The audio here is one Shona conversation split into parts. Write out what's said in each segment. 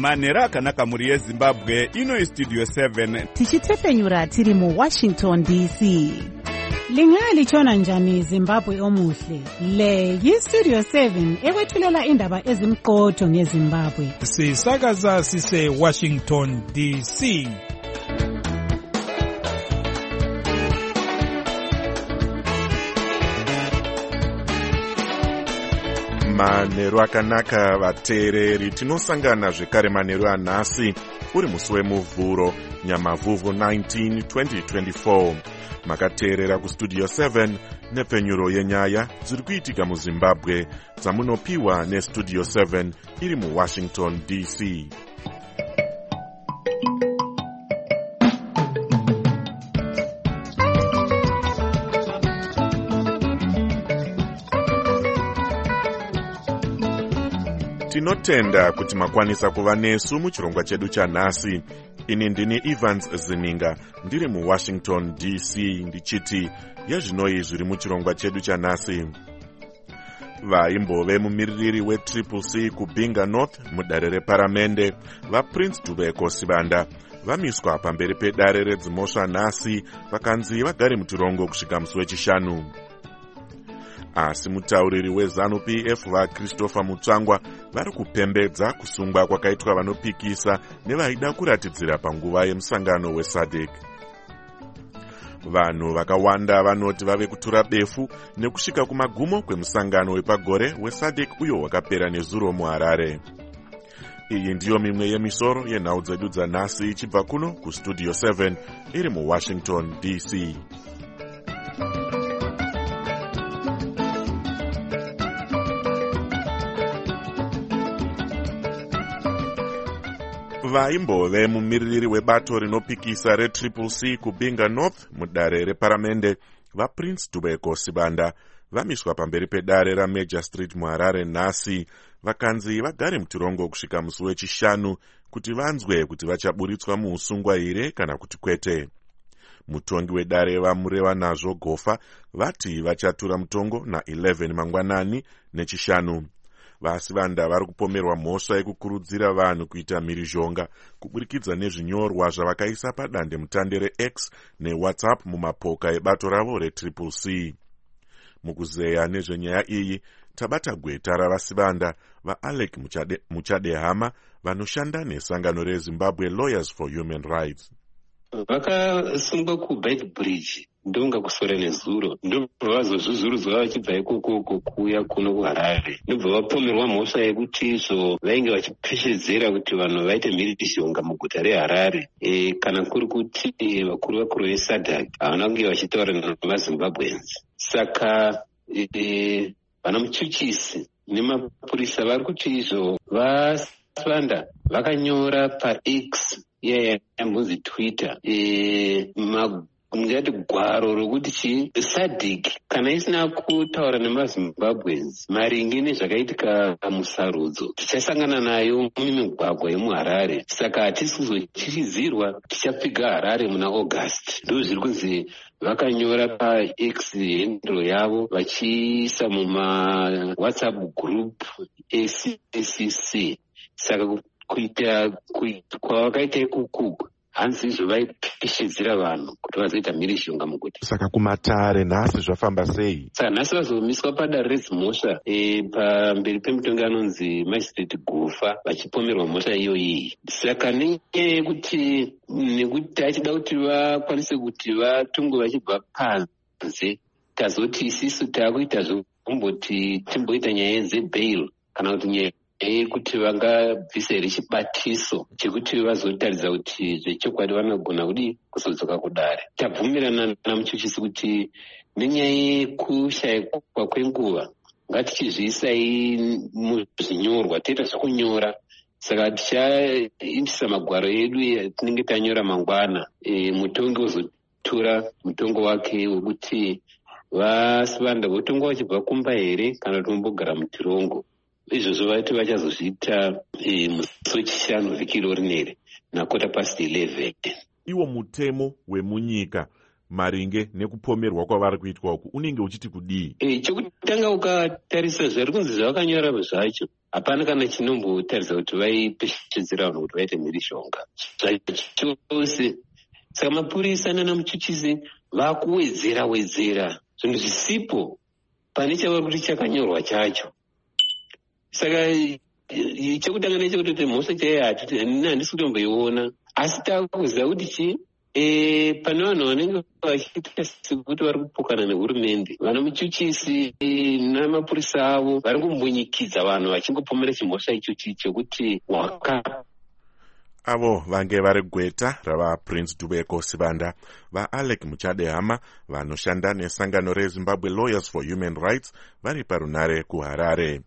manheru akanaka mhuri yezimbabwe. Ino istudio 7 tichitefenyura tiri muWashington DC. Lingalitshona njani Zimbabwe omuhle? Le yistudio 7 ekwethulela indaba ezimqotho ngeZimbabwe. Sisakaza sise Washington DC. Manheru akanaka vateereri, tinosangana zvekare manheru anhasi uri musi wemuvhuro Nyamavhuvhu 19 2024. Makateerera kustudio 7 nepfenyuro yenyaya dziri kuitika muZimbabwe dzamunopiwa nestudio 7 iri muWashington DC. Tinotenda kuti makwanisa kuva nesu muchirongwa chedu chanhasi. Ini ndini Evans Zininga ndiri muWashington DC ndichiti yezvinoi zviri muchirongwa chedu chanhasi. Vaimbove mumiririri weCCC kuBinga North mudare reparamende vaPrince Dubeko Sibanda vamiswa pamberi pedare redzimhosva nhasi vakanzi vagare mutirongo kusvika musi wechishanu. Asi mutauriri weZANU-PF vaChristopher Mutsvangwa vari kupembedza kusungwa kwakaitwa vanopikisa nevaida kuratidzira panguva yemusangano weSADC. Vanhu vakawanda vanoti vave kutura befu nekusvika kumagumo kwemusangano wepagore weSADC uyo wakapera nezuro muHarare. Iyi ndiyo mimwe yemisoro yenhau dzedu dzanhasi ichibva kuno kustudio 7 iri muWashington DC. Vaimbove mumiririri webato rinopikisa reCCC kuBinga North mudare reparamende vaPrince Dubeko Sibanda vamiswa pamberi pedare raMajor Street muHarare nhasi vakanzi vagare mutirongo kusvika musi wechishanu kuti vanzwe kuti vachaburitswa muusungwa here kana kuti kwete. Mutongi wedare vamureva nazvo Gofa vati vachatura mutongo na11 mangwanani nechishanu. Vasivanda vari kupomerwa mhosva yekukurudzira vanhu kuita mhirizhonga kuburikidza nezvinyorwa zvavakaisa padande mutande reX neWhatsApp mumapoka ebato ravo reCCC. Mukuzeya nezvenyaya iyi tabata gweta ravasivanda vaAlec Muchadehama vanoshanda nesangano reZimbabwe Lawyers for Human Rights. Vakasungwa kuBeitbridge ndonga kusora nezuro ndobva vazozvuzvurudzwa vachibva ikoko kuuya kuno kuHarare ndobva vapomerwa mhosva yekuti izvo vainge vachipeshedzera kuti vanhu vaite mhirizhonga muguta reHarare kana kuri kuti vakuru veSADC havana kunge vachitaura namaZimbabweans. Saka vana muchuchisi nemapurisa vari kuti izvo vasivanda vakanyora paX yambonzi Twitter ngati gwaro rokuti SADC kana isina kutaura nemaZimbabweans maringe nezvakaitika musarudzo tichasangana nayo mumigwagwa yemuHarare, saka hatisi kuzochichizirwa tichapfiga Harare muna August. Ndo zviri kunzi vakanyora paX handle yavo vachiisa muma-WhatsApp group ACCC. Saka kuita kwavakaita ikuku hanzi izvo vaipeshedzera vanhu kuti vazoita mhirizhonga muguta. Saka kumatare nhasi zvafamba sei? Saka nhasi vazomiswa padare redzimhosva pamberi pemutongi anonzi Magistrate Gofa vachipomerwa mhosva iyoyi. Saka nenyaya yekuti nekuti achida kuti vakwanise kuti vatungwe vachibva panze, tazoti isisu taakuita zvokumboti timboita nyaya dzebail kana kuti nyaya kuti vangabvisa here chibatiso chekuti vazotaridza kuti zvechokwadi vanogona kudi kuzodzoka kudare. Tabvumirana namuchuchisi kuti nenyaya yekushayikwa kwenguva ngatichizviisai muzvinyorwa toita zvokunyora. Saka tichaindisa magwaro edu atinenge tanyora mangwana, mutongi ozotura mutongo wake wekuti vasivanda votonga vachibva kumba here kana kuti vombogara mutirongo. Izvozvo vati vachazozviita musi wechishanu vhiki iro rineri na 11:15. Iwo mutemo wemunyika maringe nekupomerwa kwavari kuitwa uku unenge uchiti kudii? Chekutanga ukatarisa zviri kunzi zvavakanyora zvacho, hapana kana chinombotarisa kuti vaipeshedzera vanhu kuti vaite mhirishonga zvachose. Saka mapurisa nanamuchuchisi vakuwedzera zvinhu zvisipo pane chavari kuti chakanyorwa chacho. Saka chekutanga nechekuti mhosva chaiyo handisi kutomboiona, asi takuziva kuti chii, pane vanhu vanenge vachiita sekuti vari kupokana nehurumende, vana muchuchisi namapurisa avo vari kumbonyikidza vanhu vachingopomera chimhosva ichochi chekuti avo vange vari gweta ravaPrince Dubeko Sibanda, vaAlec Muchadehama vanoshanda nesangano reZimbabwe Lawyers for Human Rights vari parunare kuHarare.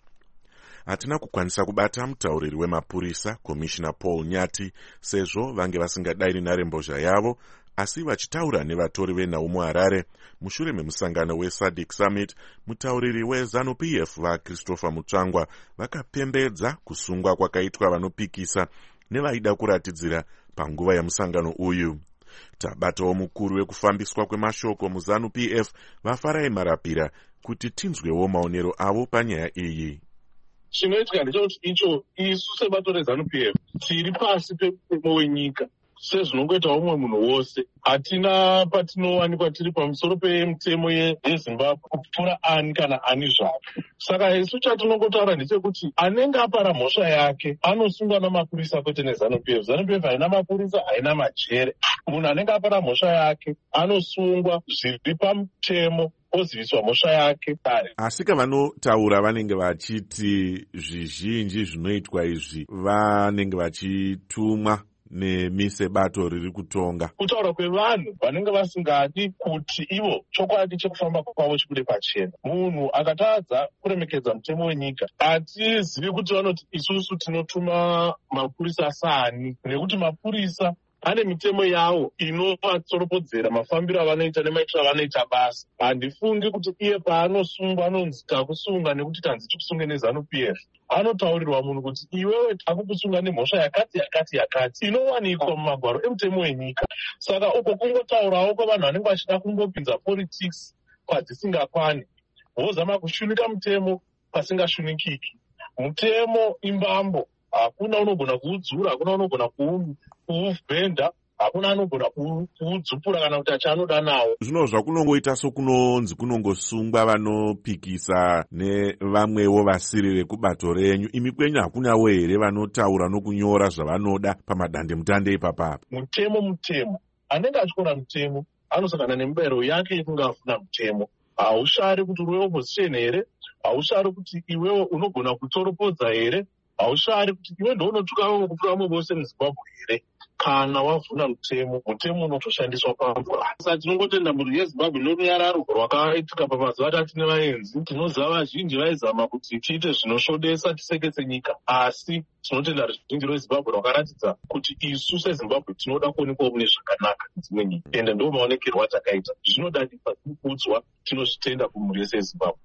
Hatina kukwanisa kubata mutauriri wemapurisa Commissioner Paul Nyati sezvo vange vasingadayiri nharembozha yavo, asi vachitaura nevatori venhau muHarare mushure memusangano weSADC Summit, mutauriri weZANU-PF vaChristopher Mutsvangwa vakapembedza kusungwa kwakaitwa vanopikisa nevaida kuratidzira panguva yemusangano uyu. Tabatawo mukuru wekufambiswa kwemashoko muZANU-PF vaFarai Marapira kuti tinzwewo maonero avo panyaya iyi. Chinoitika ndechekuti icho isu sebato reZANU-PF tiri pasi pemutemo wenyika sezvinongoita umwe munhu wose. Hatina patinowanikwa tiri pamusoro pemutemo yeZimbabwe kupfuura ani kana ani zvake. Saka isu chatinongotaura ndechekuti anenge apara mhosva yake anosungwa namapurisa kwete neZANU-PF. ZANU-PF haina mapurisa, haina majere. Munhu anenge apara mhosva yake anosungwa zviri pamutemo, oziviswa mhosva yake kare. Asi vanotaura vanenge vachiti zvizhinji zvinoitwa izvi vanenge vachitumwa nemise bato riri kutonga. Kutaura kwevanhu vanenge vasingadi kuti ivo chokwadi chekufamba kwavo chikude pachena. Munhu akatadza kuremekedza mutemo wenyika, hatizivi kuti vanoti isusu tinotuma mapurisa asani, nekuti mapurisa ane mitemo yavo inovatsoropodzera mafambiro avanoita nemaitiro avanoita basa. Handifungi kuti iye paanosungwa anonzi takusunga nekuti tanzi tikusunge neZANU-PF. Anotaurirwa munhu kuti iwewe takukusunga nemhosva yakati inowanikwa mumagwaro emutemo wenyika. Saka uko kungotaurawo kwavanhu vanenge vachida kungopinza politics kwadzisingakwani, vozama kushunika mutemo pasingashunukiki. Mutemo imbambo, hakuna unogona kuudzura, hakuna unogona kuuvhenda, hakuna anogona kuudzupura kana kuti achanoda nawo. Zvino zvakunongoita sokunonzi kunongosungwa vanopikisa nevamwewo vasiri vekubato renyu, imi kwenyu hakunawo here vanotaura nokunyora zvavanoda pamadandemutande ipapapa? Mutemo anenge achikona mutemo anosangana nemubayiro yake yekunge afuna mutemo. Haushari kuti uri weopposition here, haushari kuti iwewe unogona kutoropodza here, haushari kuti iwe ndounotuka vamwe kupfuura vamwe vose muZimbabwe here. Kana wavhuna mutemo unotoshandiswa pamvura. Saka tinongotenda mhuri yeZimbabwe norunyararo rwakaitika pamazuva atati nevaenzi. Tinoziva vazhinji vaizama kuti tiite zvinosvodesa tiseketse nyika, asi tinotenda ruzhinji rweZimbabwe rwakaratidza kuti isu seZimbabwe tinoda kuonekwa mune zvakanaka nedzimwe nyika, ende ndo maonekerwo atakaita. Zvinodadisa kuudzwa, tinozvitenda kumhuri yese yeZimbabwe.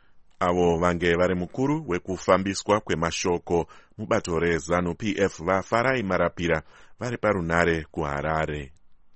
Avo vange vari mukuru wekufambiswa kwemashoko mubato reZANU-PF vaFarai Marapira vari parunare kuHarare.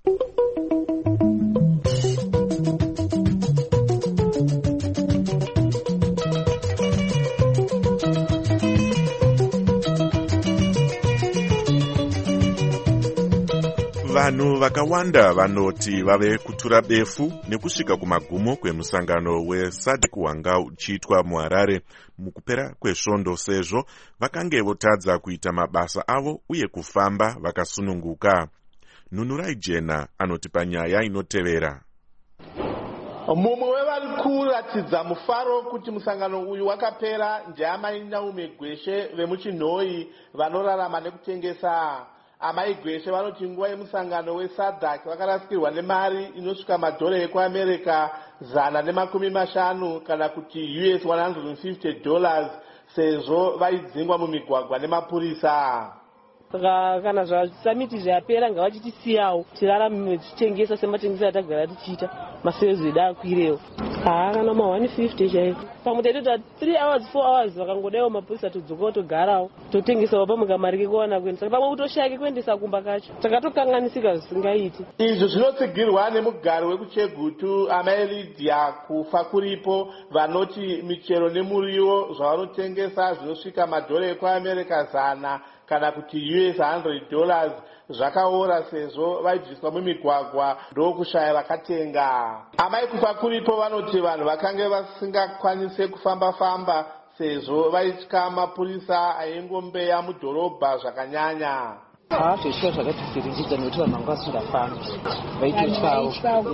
Vanhu vakawanda vanoti vave kutura befu nekusvika kumagumo kwemusangano weSADC wanga uchiitwa muHarare mukupera kwesvondo, sezvo vakange votadza kuita mabasa avo uye kufamba vakasununguka. Nunurai Jena anoti panyaya inotevera. Mumwe wevari kuratidza mufaro kuti musangano uyu wakapera ndeamai Naume Gweshe vemuchinhoi vanorarama nekutengesa. Amai Gweshe vanoti nguva yemusangano weSADC vakarasikirwa nemari inosvika madhora ekuAmerica 150 kana kuti US $150 sezvo vaidzingwa mumigwagwa nemapurisa. saka kana zvasamiti zvapera ngavachitisiyawo tirarame tichitengesa sematengesa atagara tichiita masales edu akwirewo. Kana ma150 chaivo pamwe taitota 3 hours 4 hours vakangodaiwo mapurisa todzokawo togarawo totengesawo pamuka mari kekuwana kuendesa pamwe kutoshayike kuendesa kumba kacho takatokanganisika zvisingaiti. Izvi zvinotsigirwa nemugari wekuchegutu amai Lydia kufa kuripo vanoti michero nemuriwo zvavanotengesa zvinosvika madhora ekuamerica 100 kana kuti $100 zvakaora sezvo vaibviswa mumigwagwa ndokushaya vakatenga. Amai kufa kuripo vanoti vanhu vakange vasingakwanise kufamba sezvo vaitya mapurisa aingombeya mudhorobha zvakanyanya. Zveshuwa zvakatisiringidza nekuti vanhu vanga vasingafambi vaitotyawo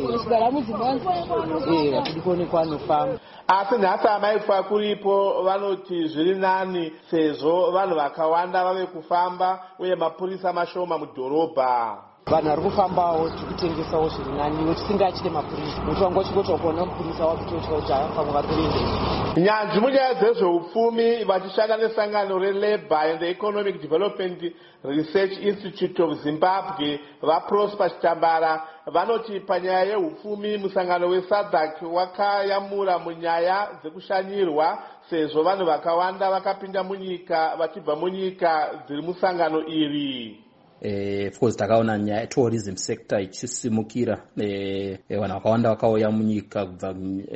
vatidi kuonekwa anofamba. Asi nhasi amai kufa kuripo vanoti zviri nani sezvo vanhu vakawanda vave kufamba uye mapurisa mashoma mudhorobha. Vanhu vari kufambawo tikutengesawo zviri naniwo tisingachite mapurisa nokuti vanga vachingoti kuona mapurisa wakutotya kuti pamwe vari kuendesa. Nyanzvi munyaya dzezveupfumi vachishanda nesangano reLabour and Economic Development Research Institute of Zimbabwe vaProsper Chitambara vanoti panyaya yeupfumi musangano weSADC wakayamura munyaya dzekushanyirwa sezvo vanhu vakawanda vakapinda munyika vachibva munyika dziri musangano iri. Of course takaona nyaya tourism sector ichisimukira vanhu vakawanda vakauya munyika kubva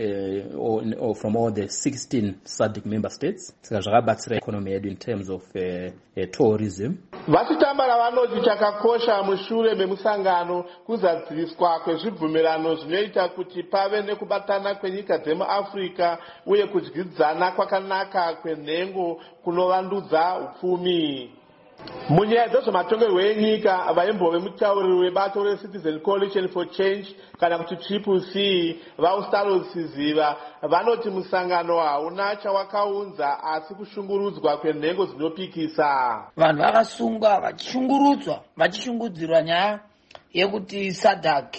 from all the 16 SADC member states saka zvakabatsira economy yedu in terms of tourism. Vachitambara vanoti chakakosha mushure memusangano kuzadziswa kwezvibvumirano zvinoita kuti pave nekubatana kwenyika dzemuAfrica uye kudyidzana kwakanaka kwenhengo kunovandudza upfumi. Munyaya dzezvematongerwo enyika vaimbove mutauriri webato reCitizen Coalition for Change kana kuti CCC vaUstalos Siziva vanoti musangano hauna chawakaunza asi kushungurudzwa kwenhengo dzinopikisa. Vanhu vakasungwa vachishungurudzwa vachishungudzirwa nyaya yekuti SADC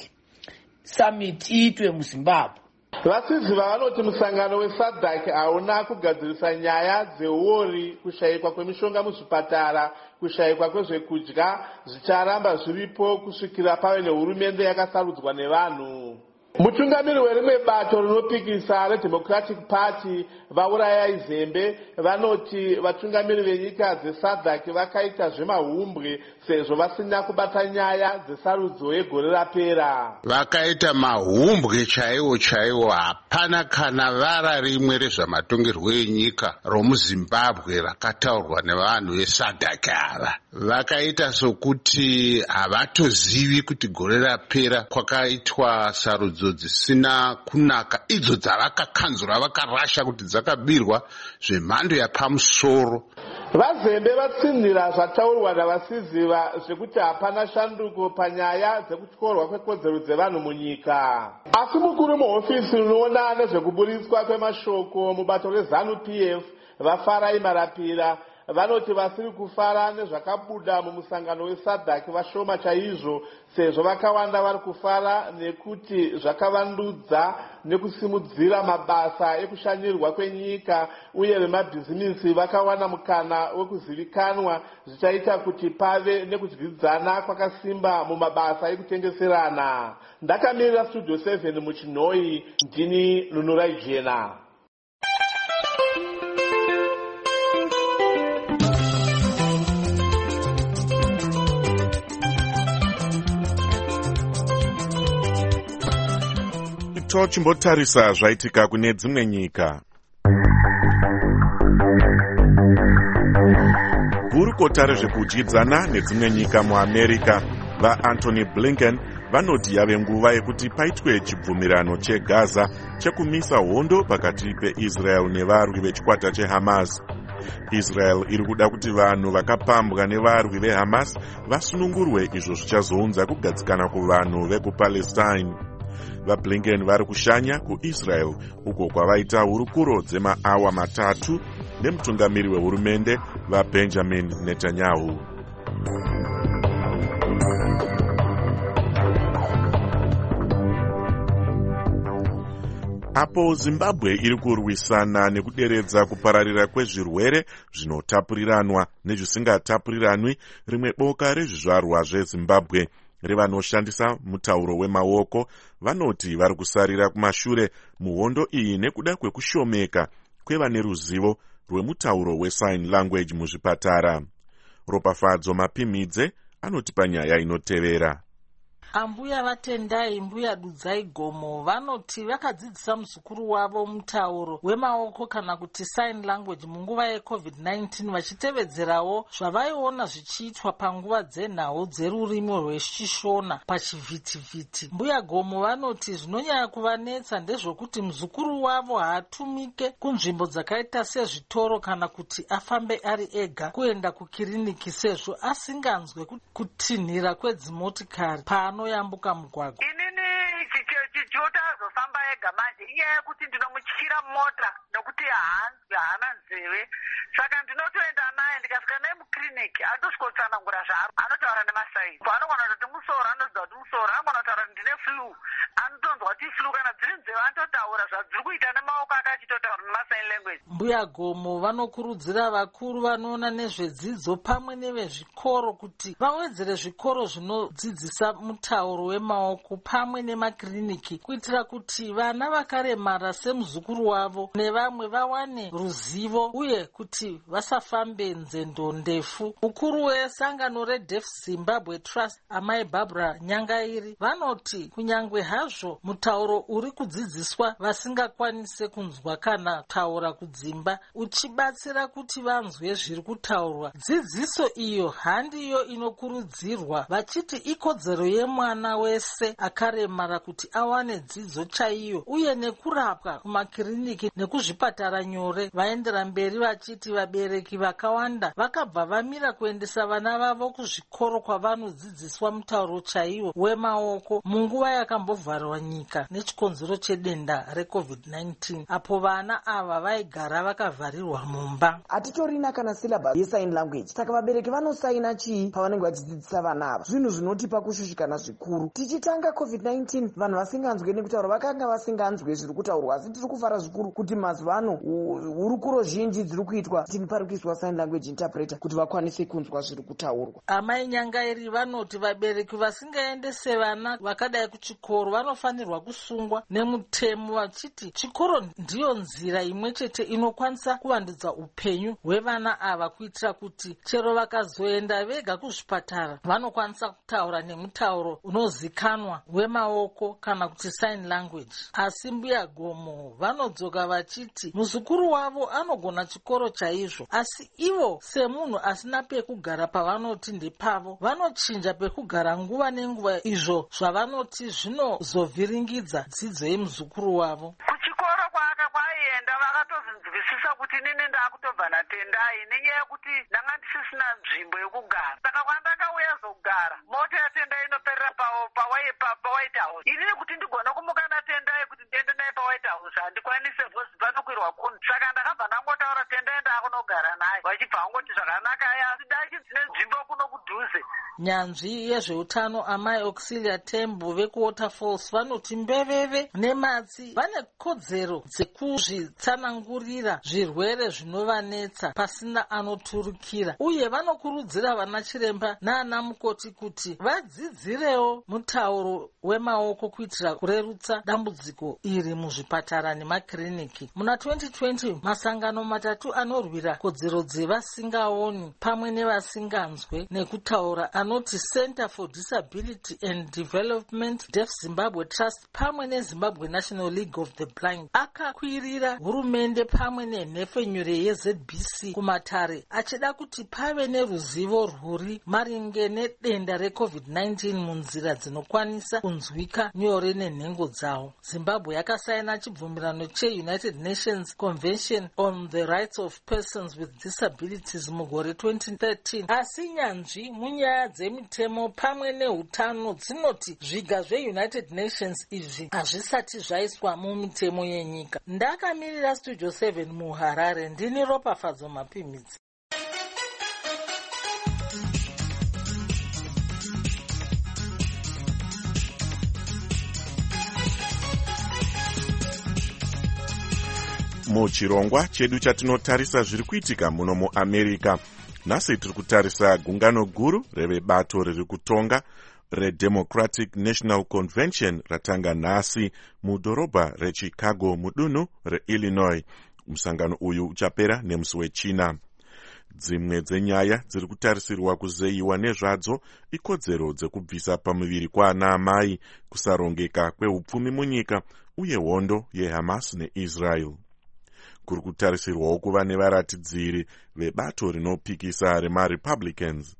summit iitwe muZimbabwe. Vasiziva vanoti musangano weSADC hauna kugadzirisa nyaya dzeuori, kushayikwa kwemishonga muzvipatara, kushayikwa kwezvekudya zvicharamba zviripo kusvikira pave nehurumende yakasarudzwa nevanhu. Mutungamiri werimwe bato rinopikisa reDemocratic Party vauraya Zembe vanoti vatungamiri venyika dzeSADC vakaita zvemahumbwe sezvo vasina kubata nyaya dzesarudzo yegore rapera. Vakaita mahumbwe chaiwo hapana kana vara rimwe rezvamatongerwo enyika romuZimbabwe rakataurwa nevanhu veSADC ava. Vakaita sokuti havatozivi kuti gore rapera kwakaitwa sarudzo dzisina kunaka idzo dzavakakanzura vakarasha kuti dzakabirwa zvemhando yapamusoro. Vazembe vatsinhira zvataurwa navasiziva zvekuti hapana shanduko panyaya dzekutyorwa kwekodzero dzevanhu munyika. Asi mukuru muhofisi rinoona nezvekuburitswa kwemashoko mubato reZANU-PF vaFarai Marapira vanoti vasiri kufara nezvakabuda mumusangano weSADC vashoma chaizvo sezvo vakawanda vari kufara nekuti zvakavandudza nekusimudzira mabasa ekushanyirwa kwenyika uye vemabhizimisi vakawana mukana wekuzivikanwa zvichaita kuti pave nekudyidzana kwakasimba mumabasa ekutengeserana. Ndakamirira Studio 7 muChinoi, ndini Nunurai Jena. Tochimbotarisa zvaitika kune dzimwe nyika. Gurukota rezvekudyidzana nedzimwe nyika muAmerica vaAntony Blinken vanoti yave nguva yekuti paitwe chibvumirano cheGaza chekumisa hondo pakati peIsrael nevarwi vechikwata cheHamas. Israel iri kuda kuti vanhu vakapambwa nevarwi veHamas vasunungurwe, izvo zvichazounza kugadzikana kuvanhu vekuPalestine. VaBlinken vari kushanya kuIsrael uko kwavaita hurukuro dzemaawa 3 nemutungamiri wehurumende vaBenjamin Netanyahu. Apo Zimbabwe iri kurwisana nekuderedza kupararira kwezvirwere zvinotapuriranwa nezvisingatapuriranwi, rimwe boka rezvizvarwa zveZimbabwe revanoshandisa mutauro wemaoko vanoti vari kusarira kumashure muhondo iyi nekuda kwekushomeka kwevane ruzivo rwemutauro wesign language muzvipatara. Ropafadzo Mapimidze anotipa nyaya inotevera. Ambuya vatendai mbuya dudzai gomo vanoti vakadzidzisa muzukuru wavo mutauro wemaoko kana kuti sign language munguva yeCovid-19 vachitevedzerawo zvavaiona zvichiitwa panguva dzenhau dzerurimi rwechishona pachivhitivhiti. Mbuya gomo vanoti zvinonyanya kuvanetsa ndezvokuti muzukuru wavo haatumike kunzvimbo dzakaita sezvitoro kana kuti afambe ari ega kuenda kukiriniki sezvo asinganzwe kutinhira kwedzimotikari paanoyambuka mugwagwa. Inini chichota azofamba ega manje inyaya yekuti ndinomutyira mota nokuti haana nzeve, saka ndinotoenda naye ndikasvika naye mukiriniki atosvikotsanangura zvaari anotaura nemasaini. Paanogona kuti musoro anoziva kuti musoro, anogona kutaura kuti ndine flu anotonzwa kuti flu, kana dziri nzeve anototaura zvadziri kuita nemaoko ake achitotaura nemasign language. Mbuya gomo vanokurudzira vakuru vanoona nezvedzidzo pamwe nevezvikoro kuti vawedzere zvikoro zvinodzidzisa mutauro wemaoko pamwe nemakiriniki kuitira kuti vana vakaremara semuzukuru wavo nevamwe vawane ruzivo uye kuti vasafambe nzendo ndefu. Mukuru wesangano reDeaf Zimbabwe Trust Amai Barbara Nyangairi vanoti kunyangwe hazvo mutauro uri kudzidziswa vasingakwanise kunzwa kana kutaura kudzimba uchibatsira kuti vanzwe zviri kutaurwa, dzidziso iyo handiyo inokurudzirwa, vachiti ikodzero yemwana wese akaremara kuti awane dzidzo chaiyo uye nekurapwa kumakiriniki nekuzvipatara nyore. Vaendera mberi vachiti vabereki vakawanda vakabva vamira kuendesa vana vavo kuzvikoro kwavanodzidziswa mutauro chaiwo wemaoko munguva yakambovharwa nyika nechikonzero chedenda reCovid-19, apo vana ava vaigara vakavharirwa mumba. Hatitorina kana syllabus yesign language, saka vabereki vanosaina chii pavanenge vachidzidzisa vana ava? Zvinhu zvinotipa kushushikana zvikuru. Tichitanga COVID-19 vanhu vasinganzwe nekutaura vakanga vasinganzwe zviri kutaurwa, asi tiri kufara zvikuru kuti mazuva ano hurukuro zhinji dziri kuitwa pari kuiswa sign language interpreter kuti vakwanise kunzwa zviri kutaurwa. Amai Nyangairi vanoti vabereki vasingaendese vana vakadai kuchikoro vanofanirwa kusungwa nemutemo, vachiti chikoro ndiyo nzira imwe chete inokwanisa kuvandudza upenyu hwevana ava kuitira kuti chero vakazoenda vega kuzvipatara vanokwanisa kutaura nemutauro unozikanwa wemaoko kana kuti sign language. Asi mbuya gomo vanodzoka vachiti muzukuru wavo anogona chikoro chaizvo, asi ivo semunhu asina pekugara pavanoti ndepavo vanochinja pekugara nguva nenguva, izvo zvavanoti zvinozovhiringidza dzidzo yemuzukuru wavo. Kuchikoro kwaienda vakatozvinzwisisa kuti nini ndakutobva natendai nenyaya yekuti ndanga ndisisina nzvimbo yekugara, saka kwandakauya zogara mota yatendai inoperera paWhite House. Inini kuti ndigona kumuka natendai kuti ndiende naye paWhite House handikwanise vhozi panokwirwa kuni, saka ndakabva ndangotaura tendai ndakunogara naye vachibva vangoti zvakanaka asi dachi dzine nzvimbo kuno kudhuze. Nyanzvi yezveutano Amai Auxilia Tembo vekuWaterfalls vanoti mbeveve nematsi vane kodzero dzekuzvitsanangurira zvirwere zvinovanetsa pasina anoturukira, uye vanokurudzira vana chiremba naana mukoti kuti vadzidzirewo mutauro wemaoko kuitira kurerutsa dambudziko iri muzvipatara nemakiriniki. Muna 2020 masangano matatu anorwira kodzero dzevasingaoni pamwe nevasinganzwe nekutaura anoti Center for Disability and Development, Deaf Zimbabwe Trust pamwe neZimbabwe National League of the Blind akakwirira hurumende pamwe nenhefenyure yeZBC kumatare achida kuti pave neruzivo rwuri maringe nedenda reCovid-19 munzira dzinokwanisa kunzwika nyore nenhengo dzawo. Zimbabwe yakasaina chibvumirano cheUnited Nations Convention on the Rights of Persons with Disabilities mugore 2013, asi nyanzvi munyaya dzemitemo pamwe neutano dzinoti zviga zveUnited Nations izvi hazvisati zvaiswa mumitemo yenyika. Ndakamirira Studio 7 muHarare, ndini Ropafadzo Mapimidzi. Muchirongwa chedu chatinotarisa zviri kuitika muno muAmerica. Nhasi tiri kutarisa gungano guru revebato riri kutonga reDemocratic National Convention ratanga nhasi mudhorobha reChicago mudunhu reIllinois. Musangano uyu uchapera nemusi weChina. Dzimwe dzenyaya dziri kutarisirwa kuzeyiwa nezvadzo ikodzero dzekubvisa pamuviri kwaana amai, kusarongeka kweupfumi munyika uye hondo yeHamas neIsrael. Kuri kutarisirwawo kuva nevaratidziri vebato rinopikisa remaRepublicans.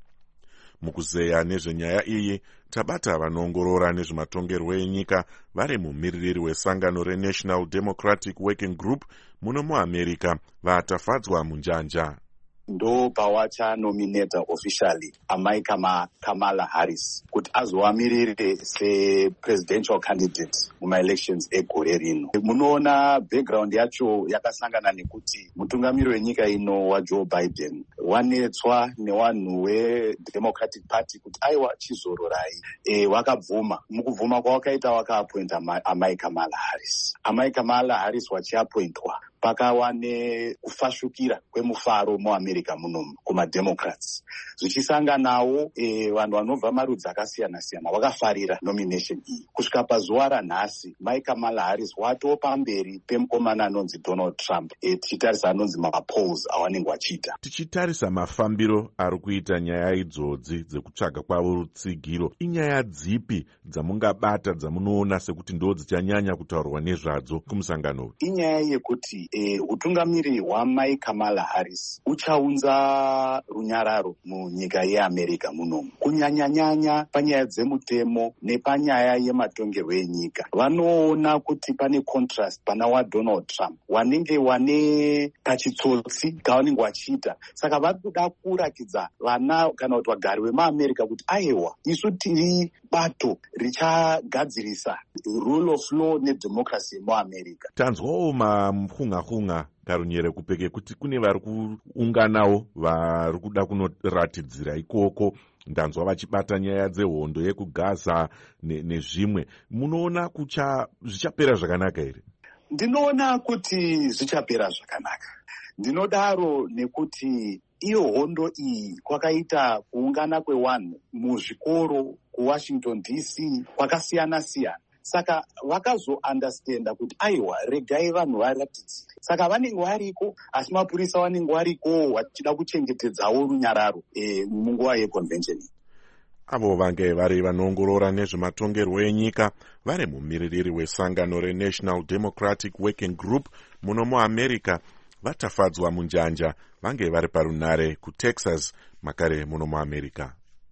Mukuzeya nezvenyaya iyi tabata vanoongorora nezvematongerwo enyika vari mumiririri wesangano reNational Democratic Working Group muno muAmerica vatafadzwa munjanja. Ndo pawachanominata officially amai Kamala Harris kuti azovamirire sepresidential candidate mumaelections egore rino. Munoona background yacho yakasangana nekuti mutungamiri wenyika ino waJoe Biden wanetswa nevanhu veDemocratic Party kuti aiwa chizororai. Wakabvuma. Mukubvuma kwawakaita wakaapointa amai Kamala Harris. Amai Kamala Harris wachiapointwa pakawane kufashukira kwemufaro muAmerica munomu kumaDemocrats. Zvichisanganawo vanhu vanobva marudzi akasiyana-siyana vakafarira nomination iyi. Kusvika pazuva ranhasi, mai Kamala Harris watoo pamberi pemukomana anonzi Donald Trump, tichitarisa anonzi mapolls awanenge vachiita. Tichitarisa mafambiro ari kuita nyaya idzodzi dzekutsvaga kwavo rutsigiro, inyaya dzipi dzamungabata dzamunoona sekuti ndo dzichanyanya kutaurwa nezvadzo kumusangano? Inyaya yekuti utungamiri hwamai Kamala Harris uchaunza runyararo munyika yeAmerica munomu, kunyanya-nyanya panyaya dzemutemo nepanyaya yematongerwo enyika. Vanoona kuti pane contrast pana waDonald Trump wanenge wane kachitsotsi kavanenge vachiita. Saka vari kuda kurakidza vana kana kuti vagari vemuAmerica kuti aiwa, isu tiri bato richagadzirisa rule of law nedemocracy muAmerica. Tanzwawo mahunga karunyere kupeke kuti kune vari kuunganawo vari kuda kunoratidzira ikoko. Ndanzwa vachibata nyaya dzehondo yekuGaza nezvimwe. Munoona zvichapera zvakanaka here? Ndinoona kuti zvichapera zvakanaka. Ndinodaro nekuti iyo hondo iyi kwakaita kuungana kwevanhu muzvikoro kuWashington DC kwakasiyana-siyana. Saka vakazoundastenda kuti aiwa, regai vanhu varatidzire. Saka vanenge variko, asi mapurisa vanenge variko vachida kuchengetedzawo runyararo munguva yeconvention. Avo vange vari vanoongorora nezvematongerwo enyika vari mumiririri wesangano reNational Democratic Working Group muno muAmerica vatafadzwa munjanja vange vari parunare kuTexas makare muno muAmerica.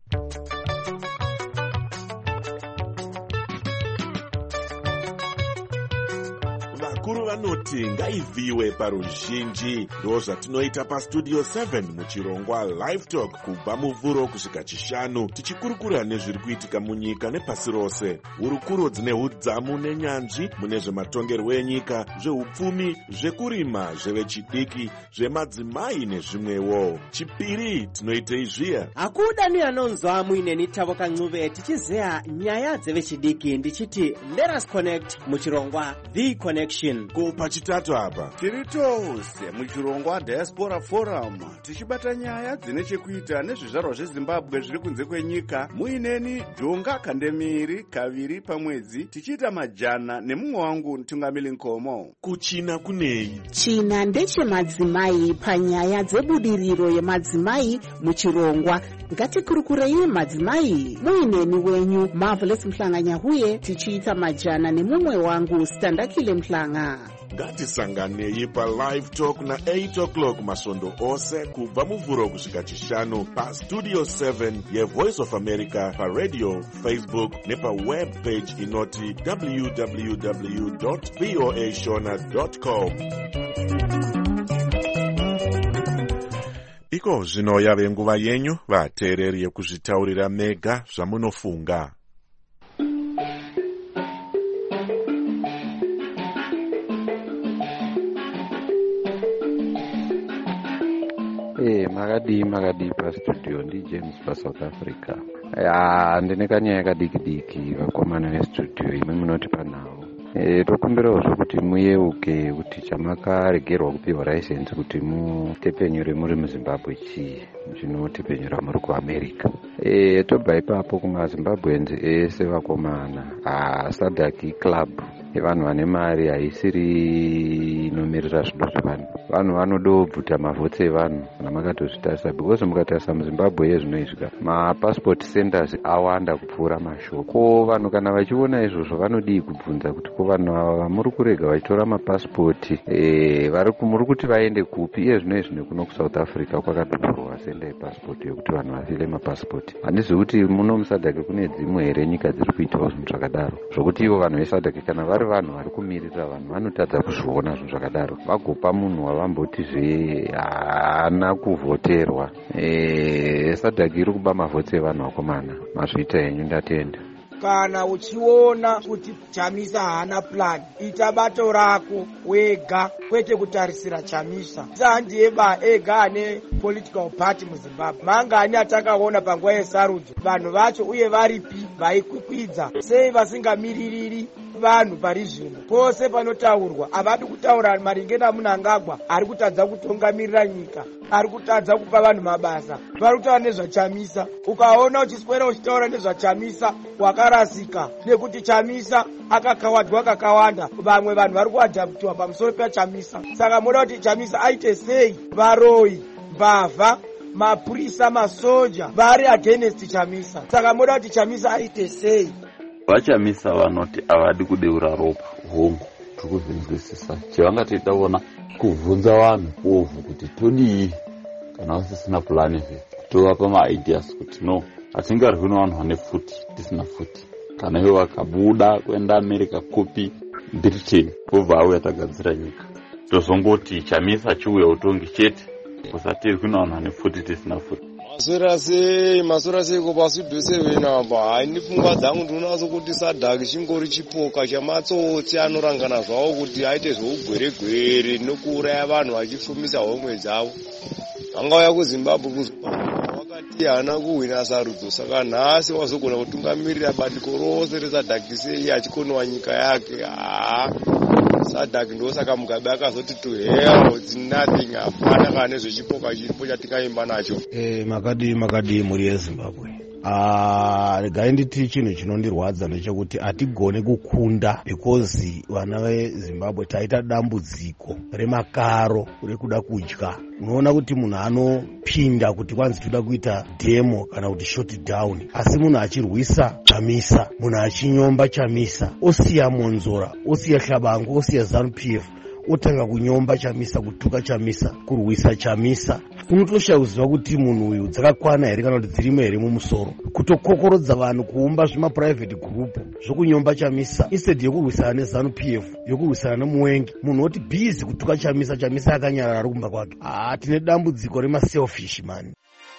Vakuru vanoti ngaivhiwe paruzhinji. Ndo zvatinoita paStudio 7 muchirongwa Live Talk kubva muvhuro kusvika chishanu, tichikurukura nezviri kuitika munyika nepasi rose. Hurukuro dzine hudzamu nenyanzvi mune zvematongerwo enyika, zveupfumi, zvekurima, zvevechidiki, zvemadzimai nezvimwewo. Chipiri tinoitei zviya. Hakudani anonzwa muineni Tavo Kancuve tichizeya nyaya dzevechidiki ndichiti let us connect muchirongwa The Connection. Pachitatu apa tiri tose muchirongwa Diaspora Forum tichibata nyaya dzine chekuita nezvizvarwa zveZimbabwe zviri kunze kwenyika. Muineni Jonga Kandemiri kaviri pamwedzi tichiita majana nemumwe wangu Mtungamili Nkomo. Kuchina kunei? China ndechemadzimai panyaya dzebudiriro yemadzimai muchirongwa. Ngatikurukurei madzimai. Muineni wenyu Marvelous Mhlanganyahuye tichiita majana nemumwe wangu Standakile Mhlanga. Ngatisanganei paLive Talk na 8 o'clock masvondo ose kubva muvhuro kusvika chishanu paStudio 7 yeVoice of America, paradio, Facebook nepaweb page inoti www.voashona.com. Iko zvino yave nguva yenyu vateereri yekuzvitaurira mega zvamunofunga. Makadi paStudio ndi James pa South Africa. Ndine kanyaya kadiki-diki vakomana nestudio imwe munoti panawo. tokumbirawo zvokuti muyeuke kuti chamakaregerwa kupiwa license kuti mutepenyure muri muzimbabwe chii zvinotepenyura muri kuamerica. Tobva ipapo kumazimbabwenzi ese vakomana SADC club yevanhu vane mari haisiri inomirira zvido zvevanhu. Vanhu vanodobvuta mavhotsi evanhu kana makatozvitarisa, because mukatarisa muzimbabwe yezvinoizvika mapassport centers awanda kupfuura mashoko. Vanhu kana vachiona izvozvo vanodii kubvunza kuti ko vanhu ava vamuri kurega vachitora mapasipoti muri kuti vaende kupi? Iye zvinoizvi nekuno kuSouth Africa kwakatotorwa senda yepasipoti yokuti vanhu vafile mapasipoti. Handizi kuti muno musadhake kune dzimwe here nyika dziri kuitawo zvinhu zvakadaro, zvokuti ivo vanhu vesadhake kana vari vanhu vari kumirira vanhu vanotadza kuzviona zvinhu zvakadaro, vagopa munhu wavamboti haana kuvhoterwa. SADC iri kuba mavhotsi evanhu vakomana. Mazviita henyu, ndatenda. Kana uchiona kuti Chamisa haana plan, ita bato rako wega, kwete kutarisira Chamisa. Handiye ega ane political party muZimbabwe. Mangani atakaona panguva yesarudzo vanhu vacho uye varipi vaikwikwidza sei vasingamiririri vanhu parizvino. Pose panotaurwa havadi kutaura maringe naMnangagwa ari kutadza kutungamirira nyika, ari kutadza kupa vanhu mabasa, vari kutaura nezvaChamisa. Ukaona uchiswera uchitaura nezvaChamisa wakarasika, nekuti Chamisa akakawadwa kakawanda. Vamwe vanhu vari kuadhabhutiwa pamusoro paChamisa. Saka moda kuti Chamisa aite sei varoi, mbavha, mapurisa, masoja vari against Chamisa. Saka moda kuti Chamisa aite sei. VaChamisa vanoti havadi kudeura ropa hongu, tikuzvinzwisisa. Chevangatoita vona kubvunza vanhu ovhu kuti todii kana vasisina pulani tovapa maideas kuti no, hatingarwi nevanhu vane futi tisina futi. Kana ivo vakabuda kuenda America kopi Britain obva auya tagadzira nyika, tozongoti Chamisa chiuya utongi chete, kusatirwi nevanhu vane futi tisina futi. Masora sei kopasudhuse venamba. Haini pfungwa dzangu ndinoona sokuti SADC chingori chipoka chamatsotsi anorangana zvawo kuti aite zvougwere-gwere nokuuraya vanhu vachifumisa homwe dzavo. Vangauya kuZimbabwe wakati haana kuhwina sarudzo, saka nhasi wazogona kutungamirira bandiko rose reSADC sei achikonowa nyika yake. SADC ndosaka Mugabe akazoti to hell it's nothing, hapana kana nezvechipoka chiripo chatikaimba nacho. Makadi muri yeZimbabwe. Regai nditi chinhu chinondirwadza ndechekuti hatigone kukunda, because vana veZimbabwe taita dambudziko remakaro rekuda kudya. Unoona kuti munhu anopinda kuti kwanzi toda kuita demo kana kuti shut down, asi munhu achirwisa Chamisa, munhu achinyomba Chamisa, osiya Monzora, osiya Hlabangu, osiya ZANU-PF, otanga kunyomba Chamisa, kutuka Chamisa, kurwisa Chamisa. Unotosha kuziva kuti munhu uyu dzakakwana here kana kuti dzirimo here mumusoro, kutokokorodza vanhu, kuumba zvima private group zvokunyomba Chamisa instead yokurwisana neZANU-PF, yokurwisana neMuwengi. Munhu oti busy kutuka Chamisa, Chamisa akanyarara ari kumba kwake. Tine dambudziko remaselfish man.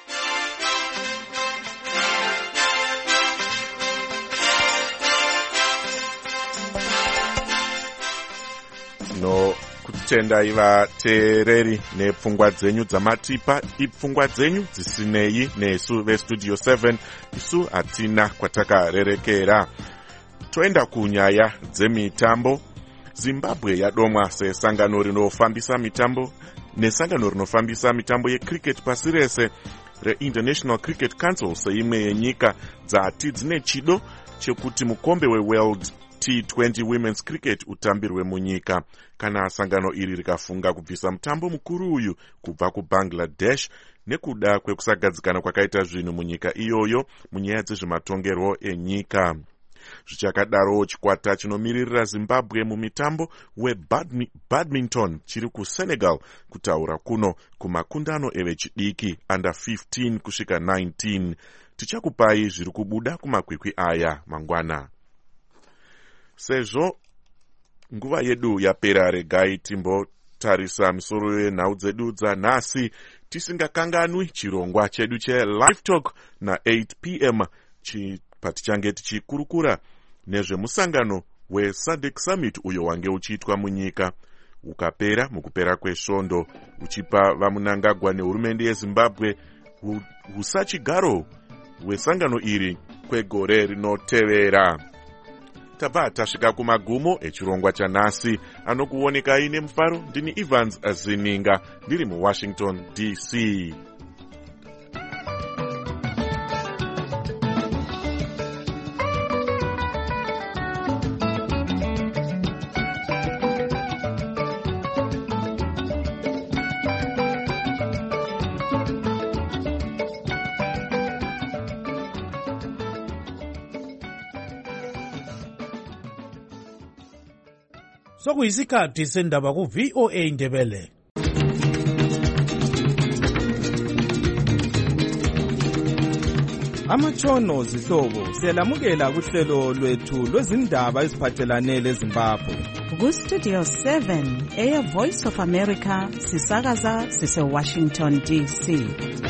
No kutendai vateereri nepfungwa dzenyu dzamatipa, ipfungwa dzenyu dzisinei nesu vestudio 7. Isu hatina kwatakarerekera. Toenda kunyaya dzemitambo. Zimbabwe yadomwa sesangano rinofambisa mitambo nesangano rinofambisa mitambo yecricket pasi rese reInternational Cricket Council seimwe yenyika dzati dzine chido chekuti mukombe weWorld T20 Women's Cricket utambirwe munyika. Kana sangano iri rikafunga kubvisa mutambo mukuru uyu kubva kuBangladesh nekuda kwekusagadzikana kwakaita zvinhu munyika iyoyo munyaya dzezvematongerwo enyika. Zvichakadaro chikwata chinomiririra Zimbabwe mumitambo webadminton chiri kuSenegal kutaura kuno kumakundano evechidiki under 15 kusvika 19. Tichakupai zviri kubuda kumakwikwi aya mangwana. Sezvo nguva yedu yapera, regai timbotarisa misoro yenhau dzedu dzanhasi tisingakanganwi chirongwa chedu cheLive Talk na8 p.m. patichange tichikurukura nezvemusangano weSADC Summit uyo wange uchiitwa munyika. Ukapera mukupera kwesvondo uchipa vaMnangagwa nehurumende yeZimbabwe usachigaro hwesangano iri kwegore rinotevera. tabva tasvika kumagumo echirongwa chanhasi. Anokuonekai nemufaro ndini Evans Zininga ndiri muWashington DC. Sokuyisikhathi sendaba ku VOA Ndebele. Amatshono zihlobo siyalamukela kuhlelo lwethu lwezindaba eziphathelane leZimbabwe. Ku Studio 7 Air Voice of America sisakaza sise Washington DC.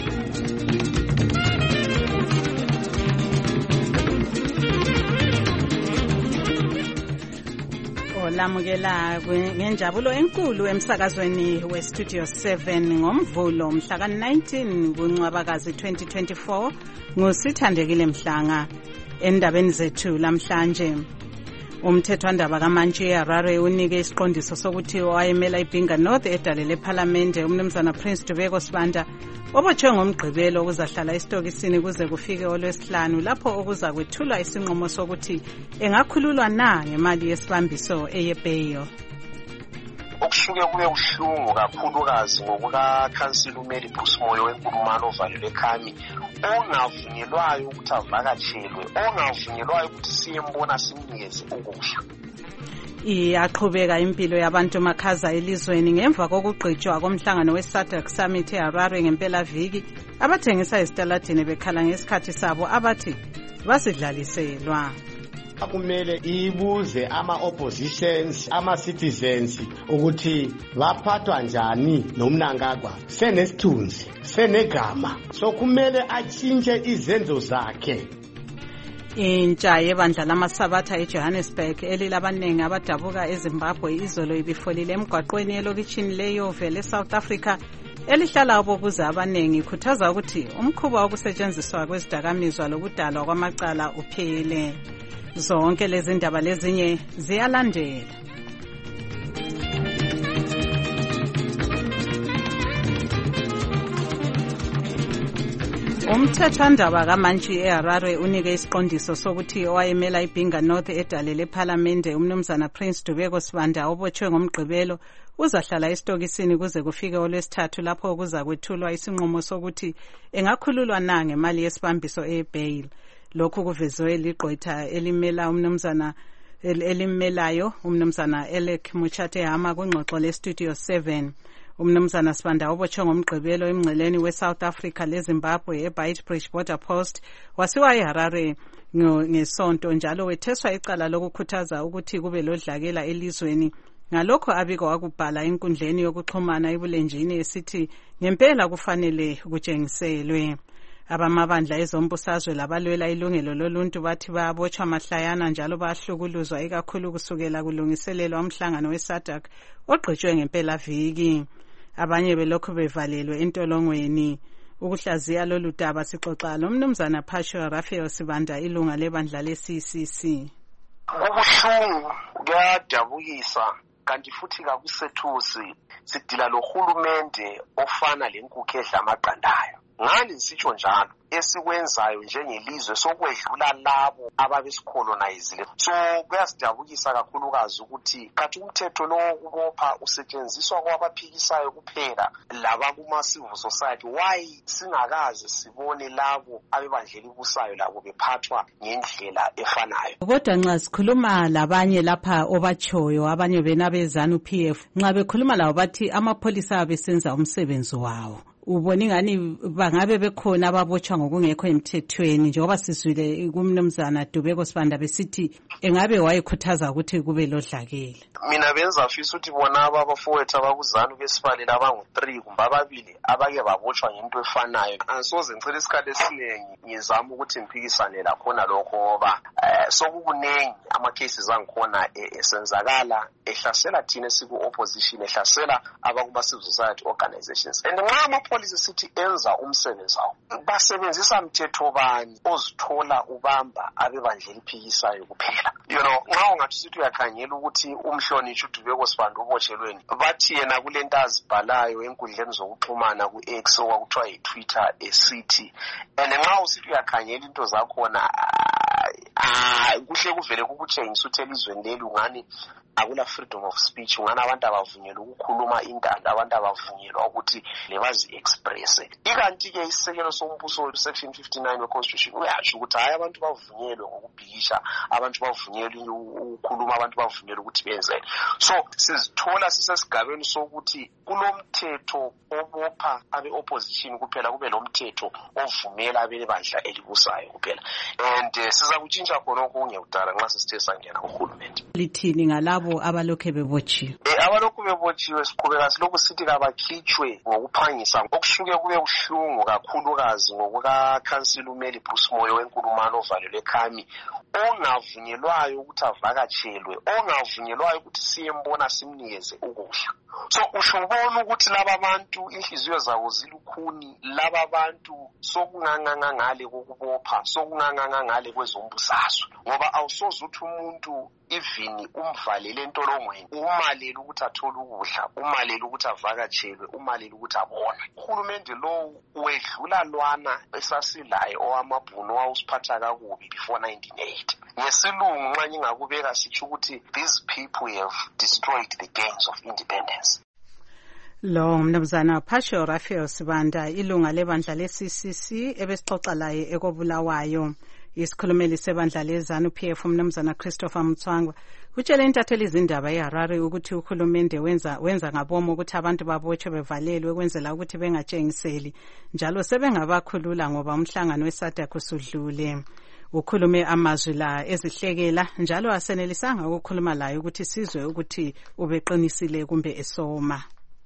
Lamukela ngenjabulo enkulu emsakazweni we Studio 7 ngomvulo mhla ka-19 kuNcwabakazi 2024 ngusithandekile Mhlanga. Endabeni zethu lamhlanje, umthethwandaba kaMantshi eHarare unike isiqondiso sokuthi owayemela iBinga North edalele ePhalamende umnumzana Prince Dubeko Sibanda obotshwe ngomgqibelo ukuzahlala esitokisini kuze kufike oLwesihlanu lapho okuza kwethulwa isinqumo sokuthi engakhululwa na ngemali yesibambiso eyebail. Okusuke kube ubuhlungu kakhulukazi ngokukakhansila uMary Busimoyo wenkulumano ovalelwe eKhami, ongavunyelwayo ukuthi avakatshelwe, ongavunyelwayo ukuthi siyembona simnikeze ukudla. Iyaqhubeka impilo yabantu makhaza elizweni ngemva kokugqitshwa komhlangano we-SADC Summit eHarare ngempelaviki, abathengisa esitaladini bekhala ngesikhathi sabo abathi basidlaliselwa. Kumele ibuze ama-oppositions, ama-citizens ukuthi baphathwa njani nomnangagwa, senesithunzi, senegama, so kumele atshintshe izenzo zakhe. Intsha yebandla lamasabatha eJohannesburg elilabaningi abadabuka eZimbabwe izolo ibifolile emgwaqweni elokitshini leYove leSouth Africa elihlala obokuza abaningi ikhuthaza ukuthi umkhuba wokusetshenziswa kwezidakamizwa lokudalwa kwamacala uphele. Zonke lezi ndaba lezinye ziyalandela. Umthethwandaba kaMantshi eHarare unike isiqondiso sokuthi owayemela iBinga North edalele ePhalamende umnumzana Prince Dubeko Sibanda obotshwe ngomgqibelo uzahlala esitokisini kuze kufike oLwesithathu lapho kuza kwethulwa isinqumo sokuthi engakhululwa na ngemali yesibambiso ebail. Lokhu kuvezwe ligqwetha elimelayo umnumzana Alec Muchate Hama kwingxoxo leStudio 7. Umnumzana Sibanda obotshwe ngomgqibelo emngceleni weSouth Africa leZimbabwe eBeitbridge Border Post wasiwa eHarare ngesonto, njalo wetheswa icala lokukhuthaza ukuthi kube lodlakela elizweni. Ngalokho abiko wakubhala enkundleni yokuxhumana ebulenjini esithi ngempela kufanele kutshengiselwe. Abamabandla ezombusazwe labalwela ilungelo loluntu bathi babotshwa mahlayana njalo bahlukuluzwa ikakhulu kusukela kulungiselelwa umhlangano weSADC ogqitshwe ngempelaviki. Abanye belokhu bevalelwe entolongweni. Ukuhlaziya lolu daba sixoxa lomnumzana Phasho Raphael Sibanda ilunga lebandla leCCC. Ubuhlungu kuyadabukisa kanti futhi kakusethusi sidila lohulumende ofana lenkukhu edla amaqandayo. Ngani sitsho njalo esikwenzayo njengelizwe sokwedlula labo ababesikolonizile. So kuyasidabukisa kakhulukazi ukuthi kathi umthetho lo ukubopha usetshenziswa kwabaphikisayo kuphela laba kuma civil society. Why singakaze sibone labo abebandleni kusayo labo bephathwa ngendlela efanayo? Kodwa nxa sikhuluma labanye lapha obatshoyo abanye bena bezanu PF nxa bekhuluma labo bathi amapholisa abesenza umsebenzi wawo. Ubona ingani bangabe bekhona ababotshwa ngokungekho emthethweni njengoba sizwile kumnumzana Dubeko Sibanda besithi engabe wayekhuthaza ukuthi kube lodlakela. Mina benza fisa ukuthi bona abafowethu abakuzanu besifalela abangu-3 kumbe ababili abake babotshwa ngento efanayo. Angisoze ngicela isikhathi esiningi ngizama ukuthi ngiphikisane lakhona lokho ngoba sokukunengi ama-cases angikhona esenzakala ehlasela thina siku-opposition, ehlasela abakuma civil society organizations. And nxa amapholisa sithi enza umsebenzi wawo basebenzisa mthetho bani ozithola ubamba abebandla eliphikisayo kuphela. Nxa ungathi sithi uyakhangela ukuthi umhlonitshi uDubeko Sibanda ubotshelweni bathi yena kulento azibhalayo enkundleni zokuxhumana ku-X okwakuthiwa yi-Twitter esithi and nxa usithi uyakhangela into zakhona kuhle kuvele kukutshengisa ukuthi elizweni leli ungani akula freedom of speech, ungani abantu abavunyelwa ukukhuluma intando, abantu abavunyelwa ukuthi lebazi-expresse. Ikanti-ke isisekelo sombuso section 59 we-constitution uyatsho ukuthi hayi abantu bavunyelwe ngokubhikisha, abantu bavunyelwe ukukhuluma, abantu bavunyelwe ukuthi benzele. So sizithola sisesigabeni sokuthi kulomthetho obopha abe-opposition kuphela, kube lo mthetho ovumela abebandla elibusayo kuphela. And siza kutshintsha khona okunye kudala nxa sesithe sangena kuhulumende. Lithini ngalabo abalokhu bebotshiwe? Abalokhu bebotshiwe siqhubeka silokhu sithi kabakhitshwe ngokuphangisa, okusuke kube buhlungu kakhulukazi ngokukakhansila uMeli Bruce Moyo wenkulumano ovalelwe eKhami, ongavunyelwayo ukuthi avakatshelwe, ongavunyelwayo ukuthi siyembona simnikeze ukudla. So ushobona ukuthi laba bantu inhliziyo zabo zilukhuni, laba bantu sokunganganga ngale kokubopha, sokunganganga ngale kwezombusazwe, ngoba awusoze uthi umuntu even umvalele entolongweni umalele ukuthi athole ukudla, umalele ukuthi avakatshelwe, umalele ukuthi abone. Uhulumende lo wedlula lwana esasilayo owamabhunu wawusiphatha kakubi before 1980. Ngesilungu nxa ngingakubeka sitsho ukuthi these people have destroyed the gains of independence. Lo mnumzana Phasho Raphael Sibanda, ilunga lebandla le-CCC ebesixoxa laye ekobulawayo. Isikhulumeli sebandla leZANU-PF umnumzana Christopher Mtswangwa utshele intatheli izindaba eHarare ukuthi uhulumende wenza ngabomo ukuthi abantu babotshwe bevalelwe kwenzela ukuthi bengatshengiseli, njalo sebengabakhulula ngoba umhlangano weSADC usudlule. Ukhulume amazwi la ezihlekela, njalo asenelisanga ukukhuluma laye ukuthi sizwe ukuthi ubeqinisile kumbe esoma.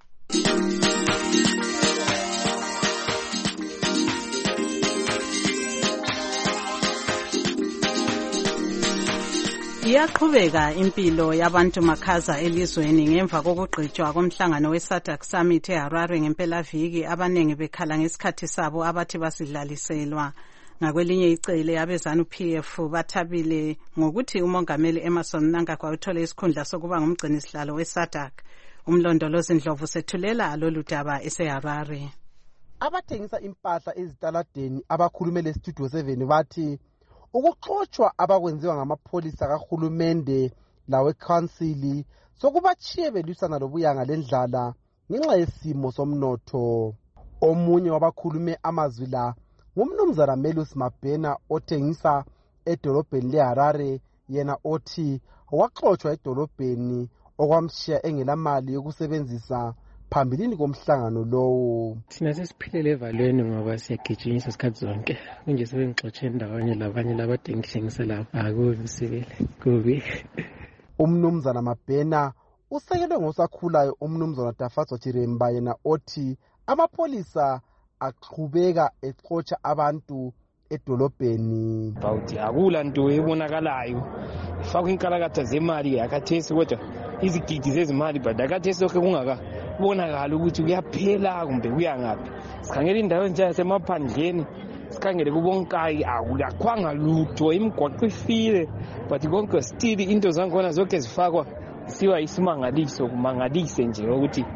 Iyaqhubeka impilo yabantu makhaza elizweni ngemva kokugqitshwa komhlangano weSADC Summit eHarare ngempelaviki, abanengi bekhala ngesikhathi sabo abathi basidlaliselwa. Ngakwelinye icele abeZANU-PF bathabile ngokuthi umongameli Emmerson Mnangagwa uthole isikhundla sokuba ngumgcinisihlalo weSADC. Umlondolozi Ndlovu sethulela lolu daba eseHarare. Abathengisa impahla ezitaladeni abakhulumele Studio 7 bathi ukuxoshwa abakwenziwa ngamapholisa kahulumende lawe council sokubachiye belwisana lobuyanga lendlala ngenxa yesimo somnotho. Omunye wabakhulume amazwi la ngumnumzana Melus Mabhena othengisa edolobheni leHarare, yena othi waxoshwa edolobheni okwamshiya engelamali yokusebenzisa phambilini komhlangano lowo. Thina sesiphilele evalweni ngoba siyagijinyiswa isikhathi zonke, kunje sebengixotshe ndawonye labanye labathengisa lapha. Akubi sibele kubi. Umnumzana Mabhena usekelwe ngosakhulayo umnumzana Dafatswa Chiremba, yena othi amapholisa aqhubeka exotsha abantu edolobheni. Bawuthi akula nto ebonakalayo, ifakwa inkalakatha zemali akathesi, kodwa izigidi zezimali badakathesi lokho kungakabonakala ukuthi kuyaphela kumbe kuyangaphi. Sikhangela indawo nje yasemaphandleni, sikhangele kubonkayi akuyakhwanga lutho, imigwaqo ifile, but konke still into zakhona zonke zifakwa siwa isimangaliso, kumangalise nje ukuthi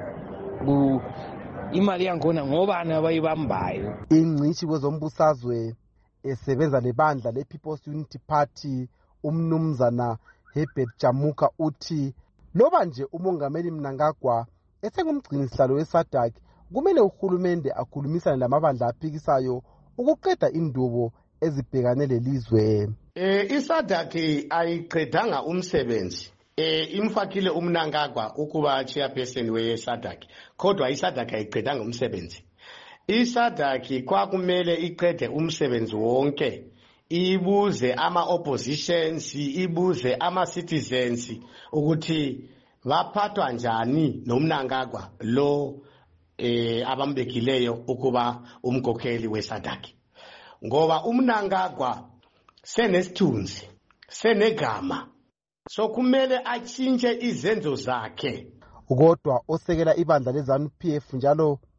imali yakhona ngobani abayibambayo. Ingcishi kwezombusazwe esebenza lebandla le-People's Unity Party umnumzana Herbert Jamuka uthi loba nje umongameli Mnangagwa esengumgcinisihlalo weSADC kumele uhulumende akhulumisane lamabandla aphikisayo ukuqeda indubo ezibhekane lelizwe. iSADC ayiqedanga umsebenzi. Imfakile uMnangagwa ukuba chairperson weSADC, kodwa iSADC ayiqedanga umsebenzi. iSADC kwakumele iqede umsebenzi wonke, ibuze ama-oppositions, ibuze ama-citizens ukuthi baphathwa njani noMnangagwa lo abambekileyo ukuba umkhokheli weSADC. Ngoba uMnangagwa senesithunzi, senegama, so kumele atshintshe izenzo zakhe. Kodwa osekela ibandla leZANU-PF njalo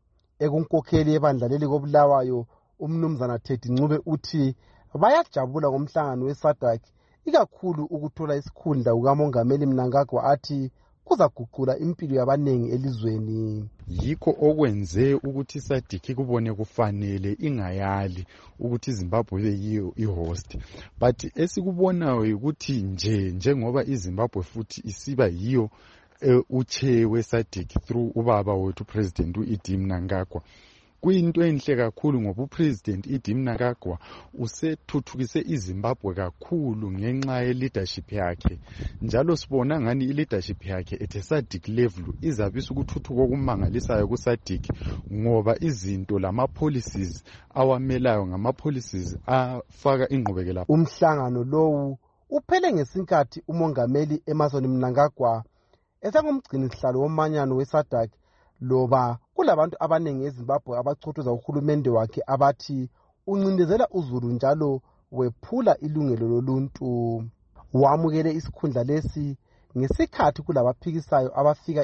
ekunkokheli yebandla leli koBulawayo umnumzana Teddy Ncube uthi bayajabula ngomhlangano weSADC ikakhulu ukuthola isikhundla kukamongameli Mnangagwa athi kuzaguqula impilo yabanengi elizweni. Yikho okwenze ukuthi SADC kubone kufanele ingayali ukuthi iZimbabwe ibe yiyo ihost, but esikubonayo ukuthi njengoba iZimbabwe futhi isiba yiyo uchair weSADC through ubaba wethu President uEdi Mnangagwa, kuyinto enhle kakhulu ngoba uPresident Edi Mnangagwa usethuthukise iZimbabwe kakhulu ngenxa ye-leadership yakhe, njalo sibona ngani i-leadership yakhe at SADC level izabisa ukuthuthuka okumangalisayo kuSADC ngoba izinto lama-policies awamelayo ngama-policies afaka ingqubekela. Umhlangano lowu uphele ngesinkathi umongameli Emmerson Mnangagwa esengumgcini sihlalo womanyano weSADC loba kulabantu abanengi eZimbabwe abachothoza uhulumende wakhe abathi uncindezela uZulu njalo wephula ilungelo loluntu. Wamukele isikhundla lesi ngesikhathi kulabaphikisayo abafika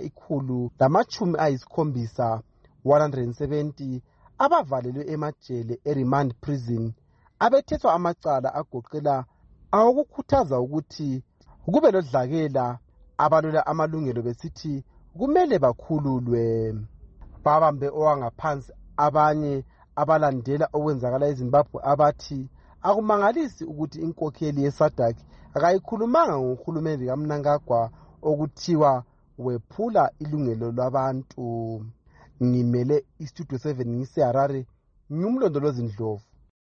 170 abavalelwe emajele eRemand Prison abethethwa amacala agoqela awokukhuthaza ukuthi kube lodlakela abalula amalungelo besithi kumele bakhululwe. Babambe owangaphansi abanye abalandela okwenzakala eZimbabwe abathi akumangalisi ukuthi inkokheli yeSADC akayikhulumanga ngohulumeni kaMnangagwa okuthiwa wephula ilungelo labantu. Ngimele iStudio 7 ngiseHarare, ngumlondolozi Ndlovu.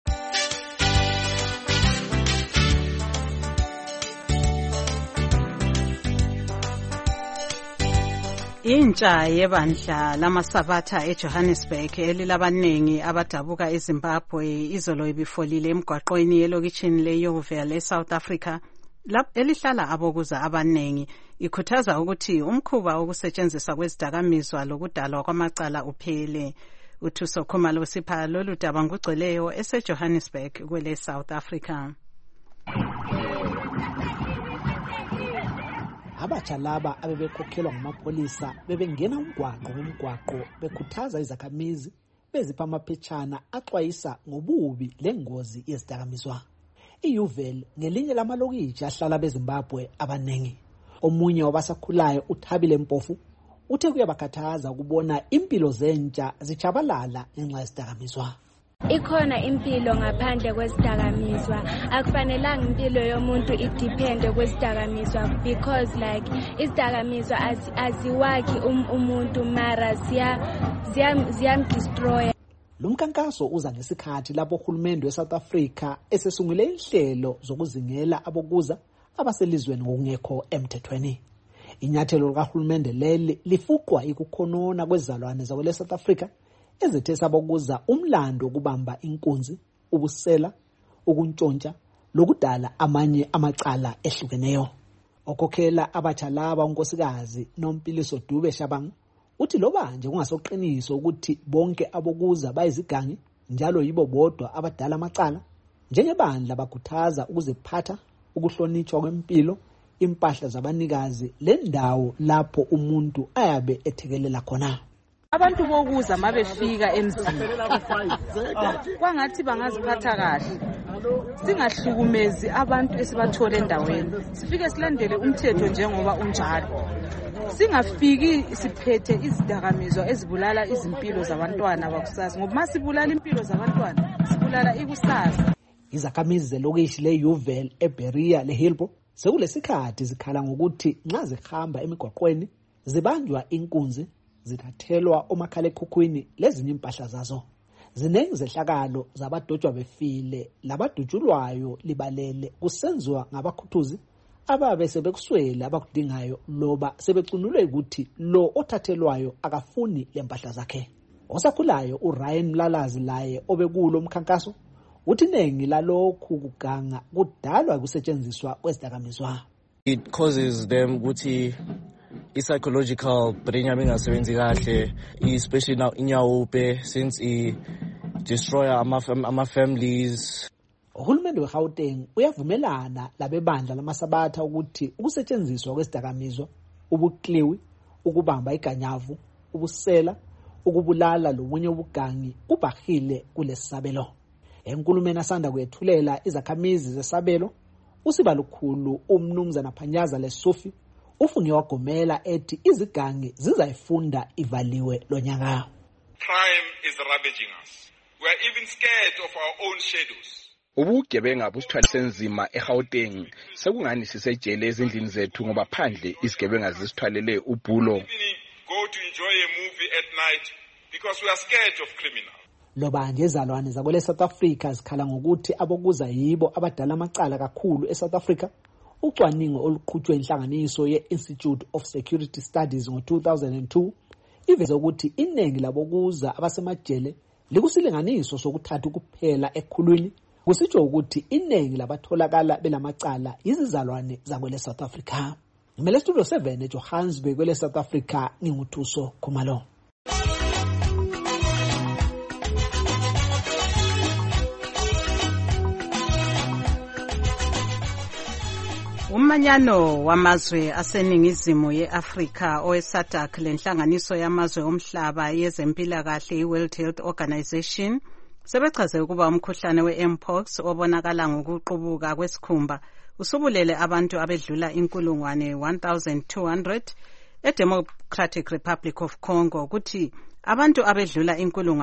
Intsha yebandla lamasabatha eJohannesburg elilabanengi abadabuka eZimbabwe izolo ibifolile emgwaqweni elokitshini leYoville eSouth Africa elihlala abokuza abanengi, ikhuthaza ukuthi umkhuba wokusetshenziswa kwezidakamizwa lokudalwa kwamacala uphele. uThuso Khumalo sipha lolu daba ngugcweleyo eseJohannesburg kwele South Africa. Abatsha laba abebekhokhelwa ngamapolisa bebengena umgwaqo bekhuthaza izakhamizi bezipha amaphetshana axwayisa ngobubi lengozi yezidakamizwa. iYoville ngelinye lamalokitshi ahlala beZimbabwe abanengi. Omunye wabasakhulayo uThabile Mpofu uthe kuyabakhathaza ukubona impilo zentsha zichabalala ngenxa yezidakamizwa. Ikhona impilo ngaphandle kwezidakamizwa, akufanelanga impilo yomuntu idepende kwezidakamizwa because like izidakamizwa aziwakhi umuntu mara ziyamdestroya. Lo mkankaso uza ngesikhathi lapho uhulumende weSouth Africa esesungule inhlelo zokuzingela abokuza abaselizweni ngokungekho emthethweni. Inyathelo likahulumende leli lifuqwa ikukhonona kwezalwane zakwele South Africa ezithe sabokuza umlando ukubamba inkunzi, ubusela, ukuntshontsha lokudala amanye amacala ehlukeneyo. Okhokhela abatsha laba unkosikazi Nompiliso Dube Shabang uthi loba nje kungasoqiniso ukuthi bonke abokuza bayizigangi njalo yibo bodwa abadala amacala, njengebandla bakhuthaza ukuziphatha, ukuhlonitshwa kwempilo, impahla zabanikazi lendawo lapho umuntu ayabe ethekelela khona. Abantu bokuza mabefika emzini kwangathi bangaziphatha kahle, singahlukumezi abantu esibathole endaweni, sifike silandele umthetho njengoba unjalo, singafiki siphethe izidakamizwa ezibulala izimpilo zabantwana bakusasa, ngoba masibulala impilo zabantwana sibulala ikusasa. Izakhamizi zelokishi leYoville eBeria leHillbrow sekulesikhathi zikhala ngokuthi nxa zihamba emigwaqweni zibanjwa inkunzi, zithathelwa omakhalekhukhwini lezinye impahla zazo. Ziningi zehlakalo zabadotshwa befile labadutshulwayo libalele kusenziwa ngabakhuthuzi ababe sebekuswele abakudingayo loba sebecunulwe ukuthi lo othathelwayo akafuni lempahla zakhe. Osakhulayo uRyan Mlalazi laye obekulo umkhankaso uthi nengi lalokhu kuganga kudalwa kusetshenziswa kwezidakamizwa. It causes them ukuthi psychological brain yami ingasebenzi kahle, especially now inyawupe since destroy ama families. Uhulumende weGauteng uyavumelana labebandla lamasabatha ukuthi ukusetshenziswa kwezidakamizwa, ubukliwi, ukubamba iganyavu, ubusela, ukubulala lomunye ubugangi kubahile kulesisabelo. Enkulumeni asanda kwethulela izakhamizi zesabelo, usibalukhulu umnumzana Phanyaza Lesufi ufunge wagomela ethi izigangi zizayifunda ivaliwe lonyaka. Crime is ravaging us. We are even scared of our own shadows. Ubugebenga busithwalise nzima eGauteng sekungani sisejele ezindlini zethu ngoba phandle isigebenga zisithwalele ubhulo. Go to enjoy a movie at night because we are scared of criminals. Loba nje izalwane zakwele South Africa zikhala ngokuthi abokuza yibo abadala amacala kakhulu eSouth Africa. Ucwaningo oluqhutshwe inhlanganiso ye-Institute of Security Studies ngo-2002 iveze ukuthi iningi labokuza abasemajele likusilinganiso sokuthatha kuphela ekhulwini, kusitsho ukuthi iningi labatholakala belamacala izizalwane zakwele South Africa. Ngimele Studio 7 eJohannesburg kwele South Africa, nginguthuso Khumalo. Umanyano wamazwe aseningizimu yeAfrika oweSADC lenhlanganiso yamazwe omhlaba yezempilakahle iWorld Health Organization sebechaze ukuba umkhuhlane weMpox obonakala ngokuqubuka kwesikhumba usubulele abantu abedlula 1200 eDemocratic Republic of Congo, ukuthi abantu abedlula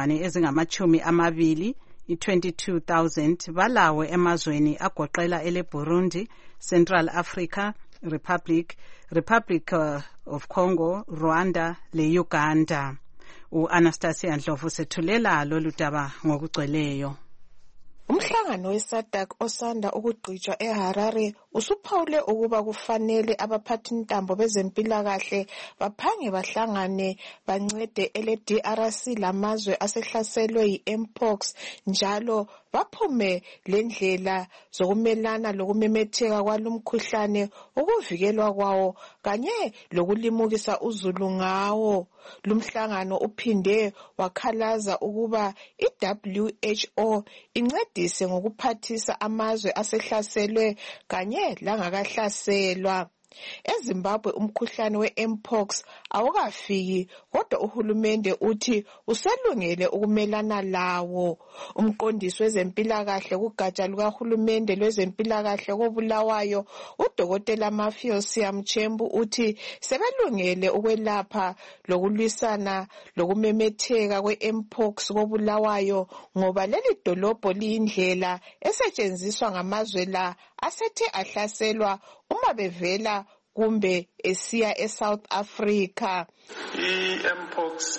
22,000 balawe emazweni agoqela ele Burundi, Central Africa Republic, Republic of Congo, Rwanda le Uganda. U-Anastasia Ndlovu sethulela lolu daba ngokugcweleyo. Umhlangano weSADC osanda ukugqitshwa eHarare usuphawule ukuba kufanele abaphathintambo bezempilakahle baphange bahlangane bancede ele-DRC lamazwe asehlaselwe yi-Mpox, njalo baphume lendlela zokumelana lokumemetheka kwalumkhuhlane, ukuvikelwa kwawo kanye lokulimukisa uzulu ngawo. Lumhlangano uphinde wakhalaza ukuba i-WHO incedise ngokuphathisa amazwe asehlaselwe kanye langakahlaselwa. EZimbabwe umkhuhlane weMpox awukafiki, kodwa uhulumende uthi uselungele ukumelana lawo. Umqondisi wezempilakahle kugatsha lukahulumende lwezempilakahle koBulawayo, uDokotela Mafios Mchembu, uthi sebelungele ukwelapha lokulwisana lokumemetheka kweMpox koBulawayo ngoba leli dolobho liyindlela esetshenziswa ngamazwe la asethe ahlaselwa uma bevela kumbe esiya eSouth Africa. I-Mpox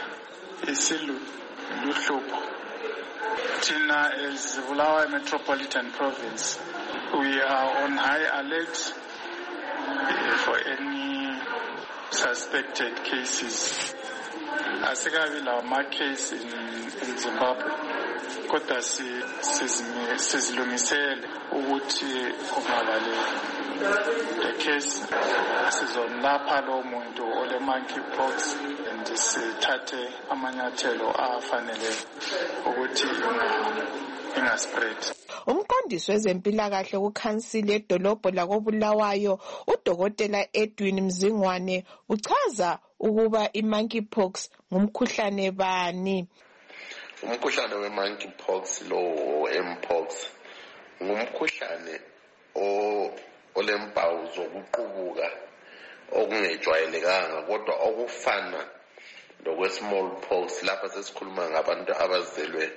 isiluhlupho. Thina as Bulawayo Metropolitan Province, we are on high alert for any suspected cases. Asikabi la case in Zimbabwe, kodwa sizilungisele ukuthi kungabale the case sizolapha lo muntu ole monkeypox and sithathe amanyathelo afanele ukuthi ingaspread. Umqondisi wezempilakahle kukhansili edolobho lakoBulawayo, uDokotela Edwin Mzingwane, uchaza ukuba i-monkeypox ngumkhuhlane bani. Umkhuhlane we-monkeypox lo Mpox ngumkhuhlane olempawu zokuqubuka okungejwayelekanga kodwa okufana lokwe-smallpox lapha sesikhuluma ngabantu abazelwe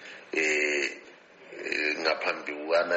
ngaphambi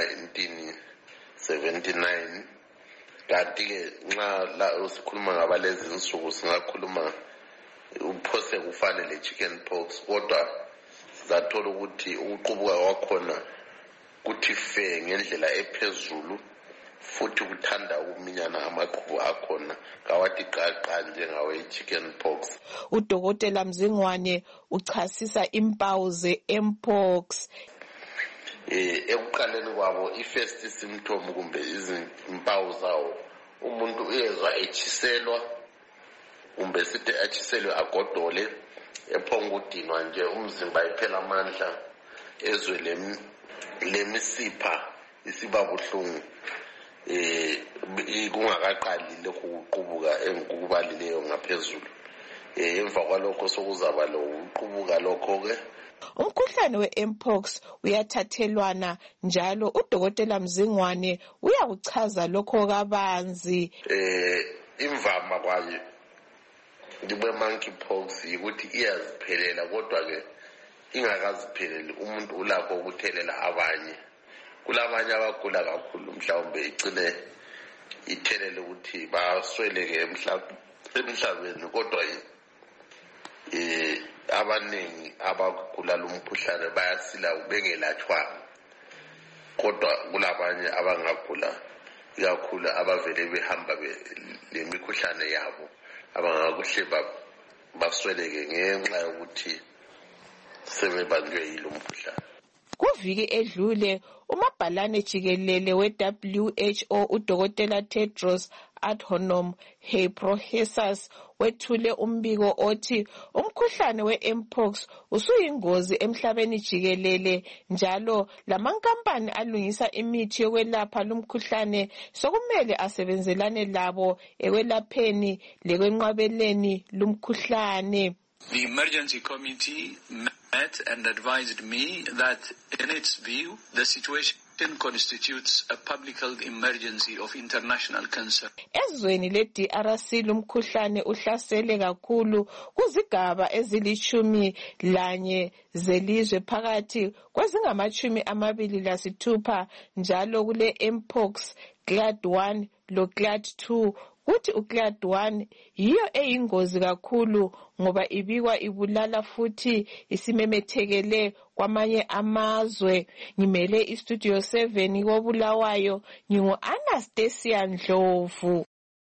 kuka-1979. Kanti-ke nxa la sikhuluma ngabalezi insuku singakhuluma uphose kufane le-chickenpox, kodwa sizathola ukuthi ukuqubuka kwakhona kuthi fe ngendlela ephezulu futhi kuthanda ukuminyana amaqhubu akhona kawathi qaqa njengawe-chickenpox. UDokotela Mzingwane uchasisa impawu ze-Mpox. Ekuqaleni kwabo i-first symptom kumbe izimpawu zawo, umuntu uyezwa echiselwa kumbe sithi achiselwe agodole, ephonga udinwa nje umzimba iphela amandla, ezwe lemisipha isiba buhlungu kungakaqali lokhu kuqubuka engikubalileyo ngaphezulu. emva kwalokho sokuzaba lo uqubuka lokho-ke. Umkhuhlane we-mpox uyathathelwana njalo udokotela Mzingwane uyakuchaza lokho kabanzi. Imvama kwayo monkeypox yikuthi iyaziphelela kodwa-ke ingakazipheleli umuntu ulakho ukuthelela abanye. Kulabanye abagula kakhulu mhlawumbe igcine ithelele ukuthi basweleke emhlabeni kodwa abaningi abagula lo mkhuhlane bayasila bengelatshwanga kodwa kulabanye abangagula ikakhulu abavele behamba lemikhuhlane yabo abangakuhle basweleke ngenxa yokuthi sebebanjwe yilo mkhuhlane. Kuviki edlule umabhalane jikelele we-WHO udokotela Tedros Adhanom Ghebreyesus wethule umbiko othi umkhuhlane we-mpox usuyingozi emhlabeni jikelele njalo lamankampani alungisa imithi yokwelapha lumkhuhlane sokumele asebenzelane labo ekwelapheni lekwenqabeleni lumkhuhlane. The emergency committee met and advised me that in its view the situation constitutes a public health emergency of international concern. Ezweni le-DRC lumkhuhlane uhlasele kakhulu kuzigaba ezili-11 zelizwe phakathi kwezingama-26 njalo kule-mpox clade 1 lo clade 2 kuthi uclad 1 yiyo eyingozi kakhulu ngoba ibikwa ibulala futhi isimemethekele kwamanye amazwe. Ngimele istudio 7 koBulawayo ngingu-Anastasia Ndlovu.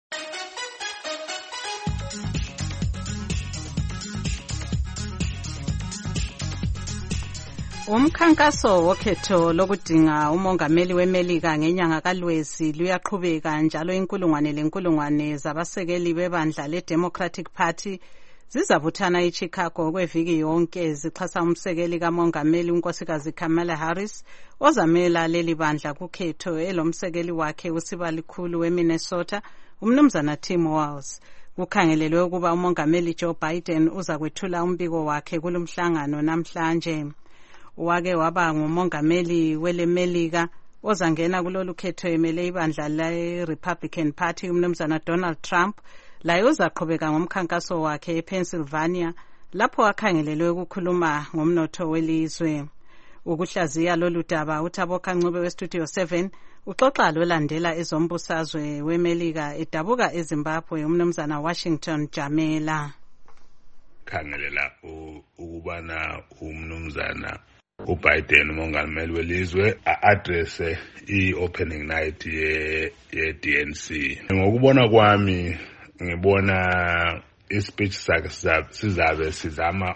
Umkhankaso wokhetho lokudinga umongameli weMelika ngenyanga kaLwezi luyaqhubeka njalo inkulungwane zabasekeli bebandla leDemocratic Party zizabuthana eChicago kweviki yonke zixhasa umsekeli kamongameli unkosikazi Kamala Harris ozamela leli bandla kukhetho elomsekeli wakhe usibalikhulu weMinnesota umnumzana Tim Walz. Kukhangelelwe ukuba umongameli Joe Biden uzakwethula umbiko wakhe kulomhlangano namhlanje. Wake waba ngumongameli weleMelika ozangena kulolu khetho emele ibandla le-Republican Party umnumzana Donald Trump laye uzaqhubeka ngomkhankaso wakhe ePennsylvania lapho akhangelelwe ukukhuluma ngomnotho welizwe. Ukuhlaziya lolu daba uThabo Kancube weStudio 7 uxoxa lolandela ezombusazwe weMelika edabuka eZimbabwe umnumzana Washington Jamela. Khangelela ukubana umnumzana uBiden umongameli welizwe address i-opening night ye-DNC. Ngokubona kwami ngibona ispeech sakhe sizabe sizama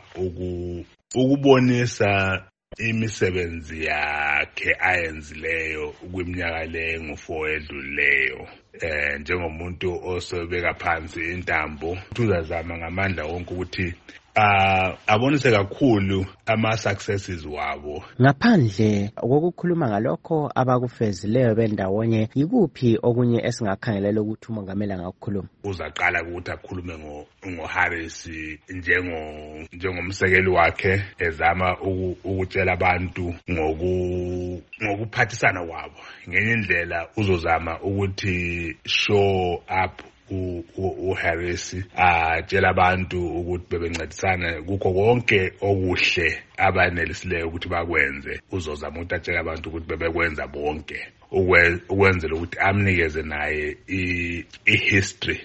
ukubonisa imisebenzi yakhe ayenzileyo kwiminyaka le-4 edlulileyo. Njengomuntu osobeka phansi intambo uzazama ngamandla wonke ukuthi abonise kakhulu ama-successes wabo. Ngaphandle kokukhuluma ngalokho abakufezileyo bendawonye yikuphi okunye esingakhangelela ukuthi umongameli angakukhuluma? Uzaqala ukuthi akhulume ngoHarris njengomsekeli wakhe ezama ukutshela abantu ngokuphathisana kwabo. Ngenye indlela uzozama ukuthi show up uHarris atshela abantu ukuthi bebencedisana kukho konke okuhle abanelisileyo ukuthi bakwenze. Uzozama ukuthi atshela abantu ukuthi bebekwenza bonke ukwenzela ukuthi amnikeze naye i-history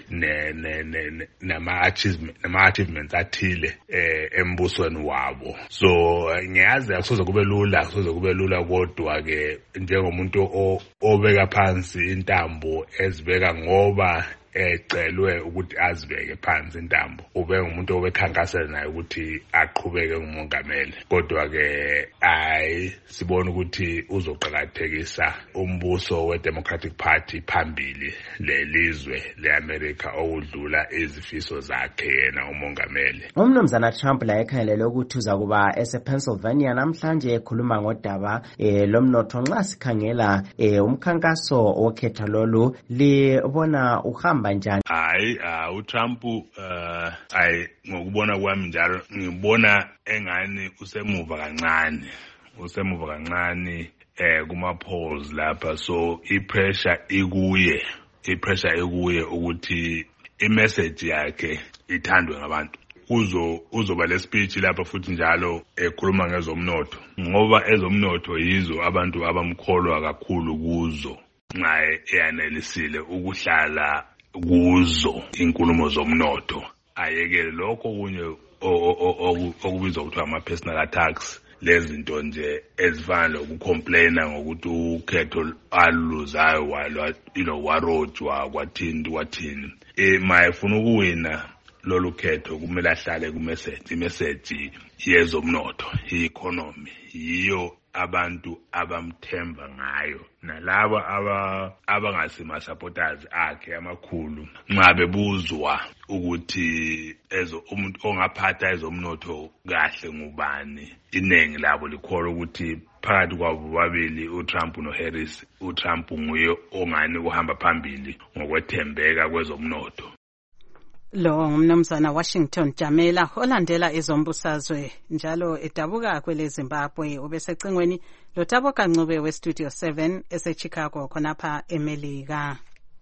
nama-achievements athile embusweni wabo. So ngiyazi akusoze kube lula kodwa-ke njengomuntu obeka phansi intambo ezibeka ngoba ecelwe ukuthi azibeke phansi intambo ube umuntu obekhankasela naye ukuthi aqhubeke ngumongameli. Kodwa-ke sibona ukuthi uzoqakathekisa umbuso we-Democratic Party phambili lelizwe le-America okudlula izifiso zakhe yena umongameli. Umnumzana Trump la ekhangelelwe ukuthi uzakuba esePennsylvania namhlanje ekhuluma ngodaba lomnotho. Nxa sikhangela umkhankaso wokhetho lolu libona uhamba kuhamba njani? Hayi, uTrump ngokubona kwami njalo ngibona engani usemuva kancane kuma polls lapha, so ipressure ikuye ukuthi imessage yakhe ithandwe ngabantu. Uzoba le speech lapha futhi njalo ekhuluma ngezomnotho, ngoba ezomnotho yizo abantu abamkholwa kakhulu kuzo nxa eyanelisile ukuhlala kuzo inkulumo zomnotho. Ayekele lokho kunye okubizwa kuthiwa ama-personal attacks, lezi zinto nje ezifana lokucomplaina ngokuthi ukhetho aluzayo warojwa kwathini. Mayefuna ukuwina lolu khetho kumele ahlale imessage yezomnotho, i-economy, yiyo abantu abamthemba ngayo. Nalaba abangasima-supporters akhe amakhulu nxa bebuzwa ukuthi umuntu ongaphatha ezomnotho kahle ngubani, iningi labo likholwa ukuthi phakathi kwabo babili, uTrump noHarris, uTrump nguye ongani uhamba phambili ngokwethembeka kwezomnotho. Lo ngumnumzana Washington Jamela olandela ezombusazwe njalo edabuka kwele Zimbabwe. Ubesecingweni loTabo Kancube weStudio 7 eseChicago khonapha eMelika.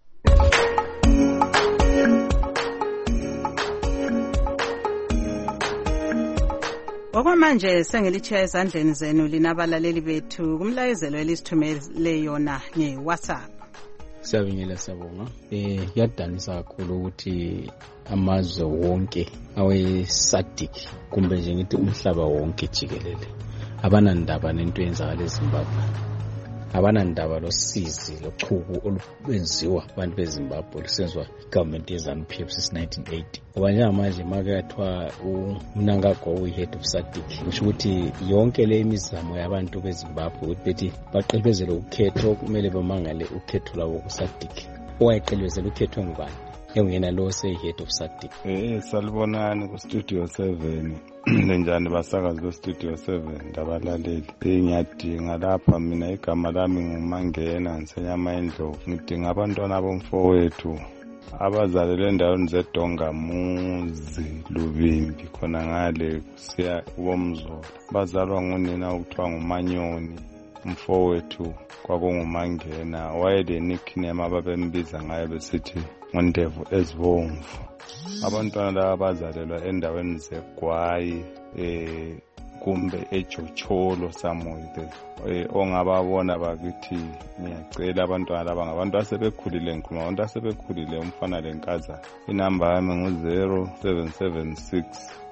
Okwamanje sengilitshiya ezandleni zenu linabalaleli bethu kumlayezelo elisithumele yona ngeWhatsApp. Siyabingelela, siyabonga. Yadanisa kakhulu ukuthi amazwe wonke awe-SADC kumbe nje ngithi umhlaba wonke jikelele abanandaba nento eyenzakala eZimbabwe, abanandaba losizi lochuku olwenziwa abantu beZimbabwe lusenzwa igovernment yeZANU-PF since 1980. Ngoba njengamanje makathiwa uMnangagwa uyi-head of SADC, kusho ukuthi yonke le imizamo yabantu beZimbabwe ukuthi bethi baqilibezele ukhetho kumele bamangale ukhetho lwabo ku-SADC. Owayeqilibezela ukhetho ngubani? Enguyena lo seyi-head of SADC. Salibonani ku-Studio 7 lenjani basakazi be-Studio 7 ndabalaleli. Ngiyadinga lapha, mina igama lami nguMangena Nsenyama Endlovu. Ngidinga abantwana bomfowethu abazalelwe endaweni zeDongamuzi Lubimbi khona ngale kusiya kuBomzolo. Bazalwa ngunina okuthiwa nguManyoni. Umfowethu kwakungumangena, wayele nickname ababembiza ngayo besithi Ngondevu Ezibomvu. Abantwana laba bazalelwa endaweni zeGwayi kumbe eJocholo samoyide. Ongababona bakithi ngiyacela abantwana laba ngabantu asebekhulile, ngikhuluma abantu asebekhulile, umfana lenkazana. Inamba yami ngu-0776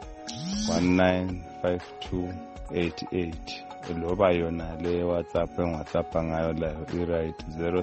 195288. Loba yona le WhatsApp engiWhatsApp ngayo layo i-right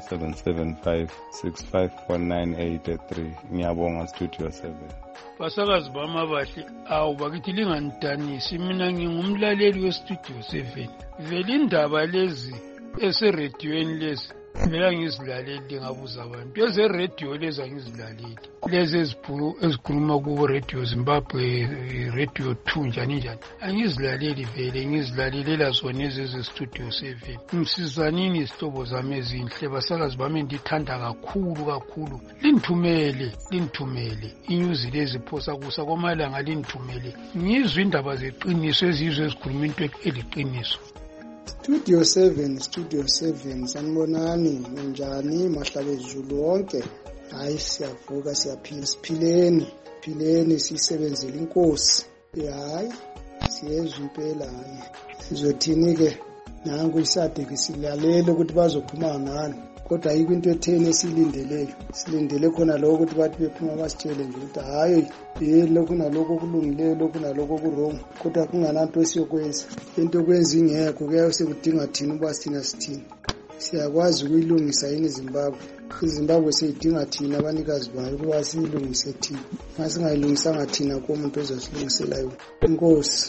0775654983. Ngiyabonga Studio 7. Basakazi bami abahle, bakithi linganidanisi, mina ngingumlaleli weStudio 7. Vele indaba lezi eserediyweni lezi vele angizilaleli, ngabuza abantu ezeradio lezi angizilaleli, lezi ezikhuluma kubo Radio Zimbabwe, Radio 2 njani angizilaleli. Vele ngizilalelela zona ezeStudio 7. Msizanini isihlobo zami ezinhle, basakazi bami ndithanda kakhulu. Linithumele inyuzi lezi phosa kusa kwamalanga, linithumele ngizwe indaba zeqiniso ezizwe ezikhuluma into eliqiniso. Studio 7 sanibonani njani mahlabezulu wonke. Hayi siyavuka siyaphila, siphileni sisebenzele inkosi. Hayi siyezwe impela, hayi sizothini ke? Nangu iSADC silalele ukuthi bazophuma ngani, kodwa ayikho into etheni esilindeleyo. Silindele khona lokho ukuthi bathi bephuma basitshele nje ukuthi hayi lokhu nalokho kulungileyo, lokhu nalokho kurong, kodwa kungananto esiyokwenza. Into okwenza ingekho, kuyayo sekudinga thina uba sithina sithini. Siyakwazi ukuyilungisa yini iZimbabwe seyidinga thina abanikazi bayo ukuba siyilungise thina. Masingayilungisanga thina komuntu ozosilungisela yona. Inkosi.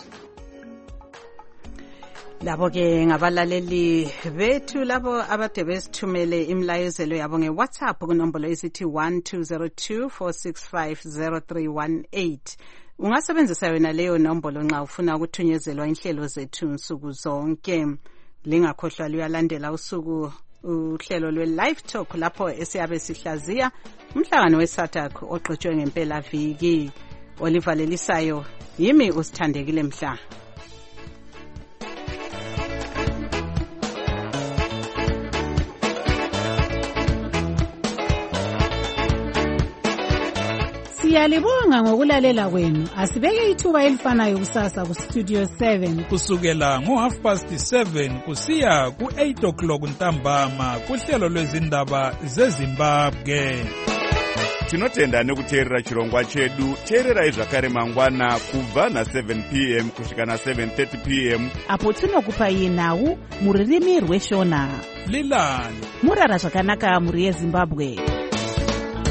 Labo ke ngabalaleli bethu labo abade besithumele imlayezelo yabo ngeWhatsApp kunombolo esithi 120246503118. Ungasebenzisa yona leyo nombolo nxa ufuna ukuthunyezelwa inhlelo zethu nsuku zonke. Lingakhohlwa luyalandela usuku uhlelo lwe-live talk lapho esiyabe sihlaziya umhlangano we-SADC oqhutshwe ngempela viki. Olivalelisayo yimi usithandekile Mhla. Siyalibonga ngokulalela kwenu. Asibeke ithuba elifanayo kusasa ku Studio 7 kusukela ngo7:30 kusiya ku8:00 ntambama kuhlelo lwezindaba zeZimbabwe. Tinotenda nekuteerera chirongwa chedu. Teererai zvakare mangwana kubva na7 p.m. kusvika na7:30 p.m. apo tinokupai nhau muririmi rweshona. Lilani murara zvakanaka muri yeZimbabwe.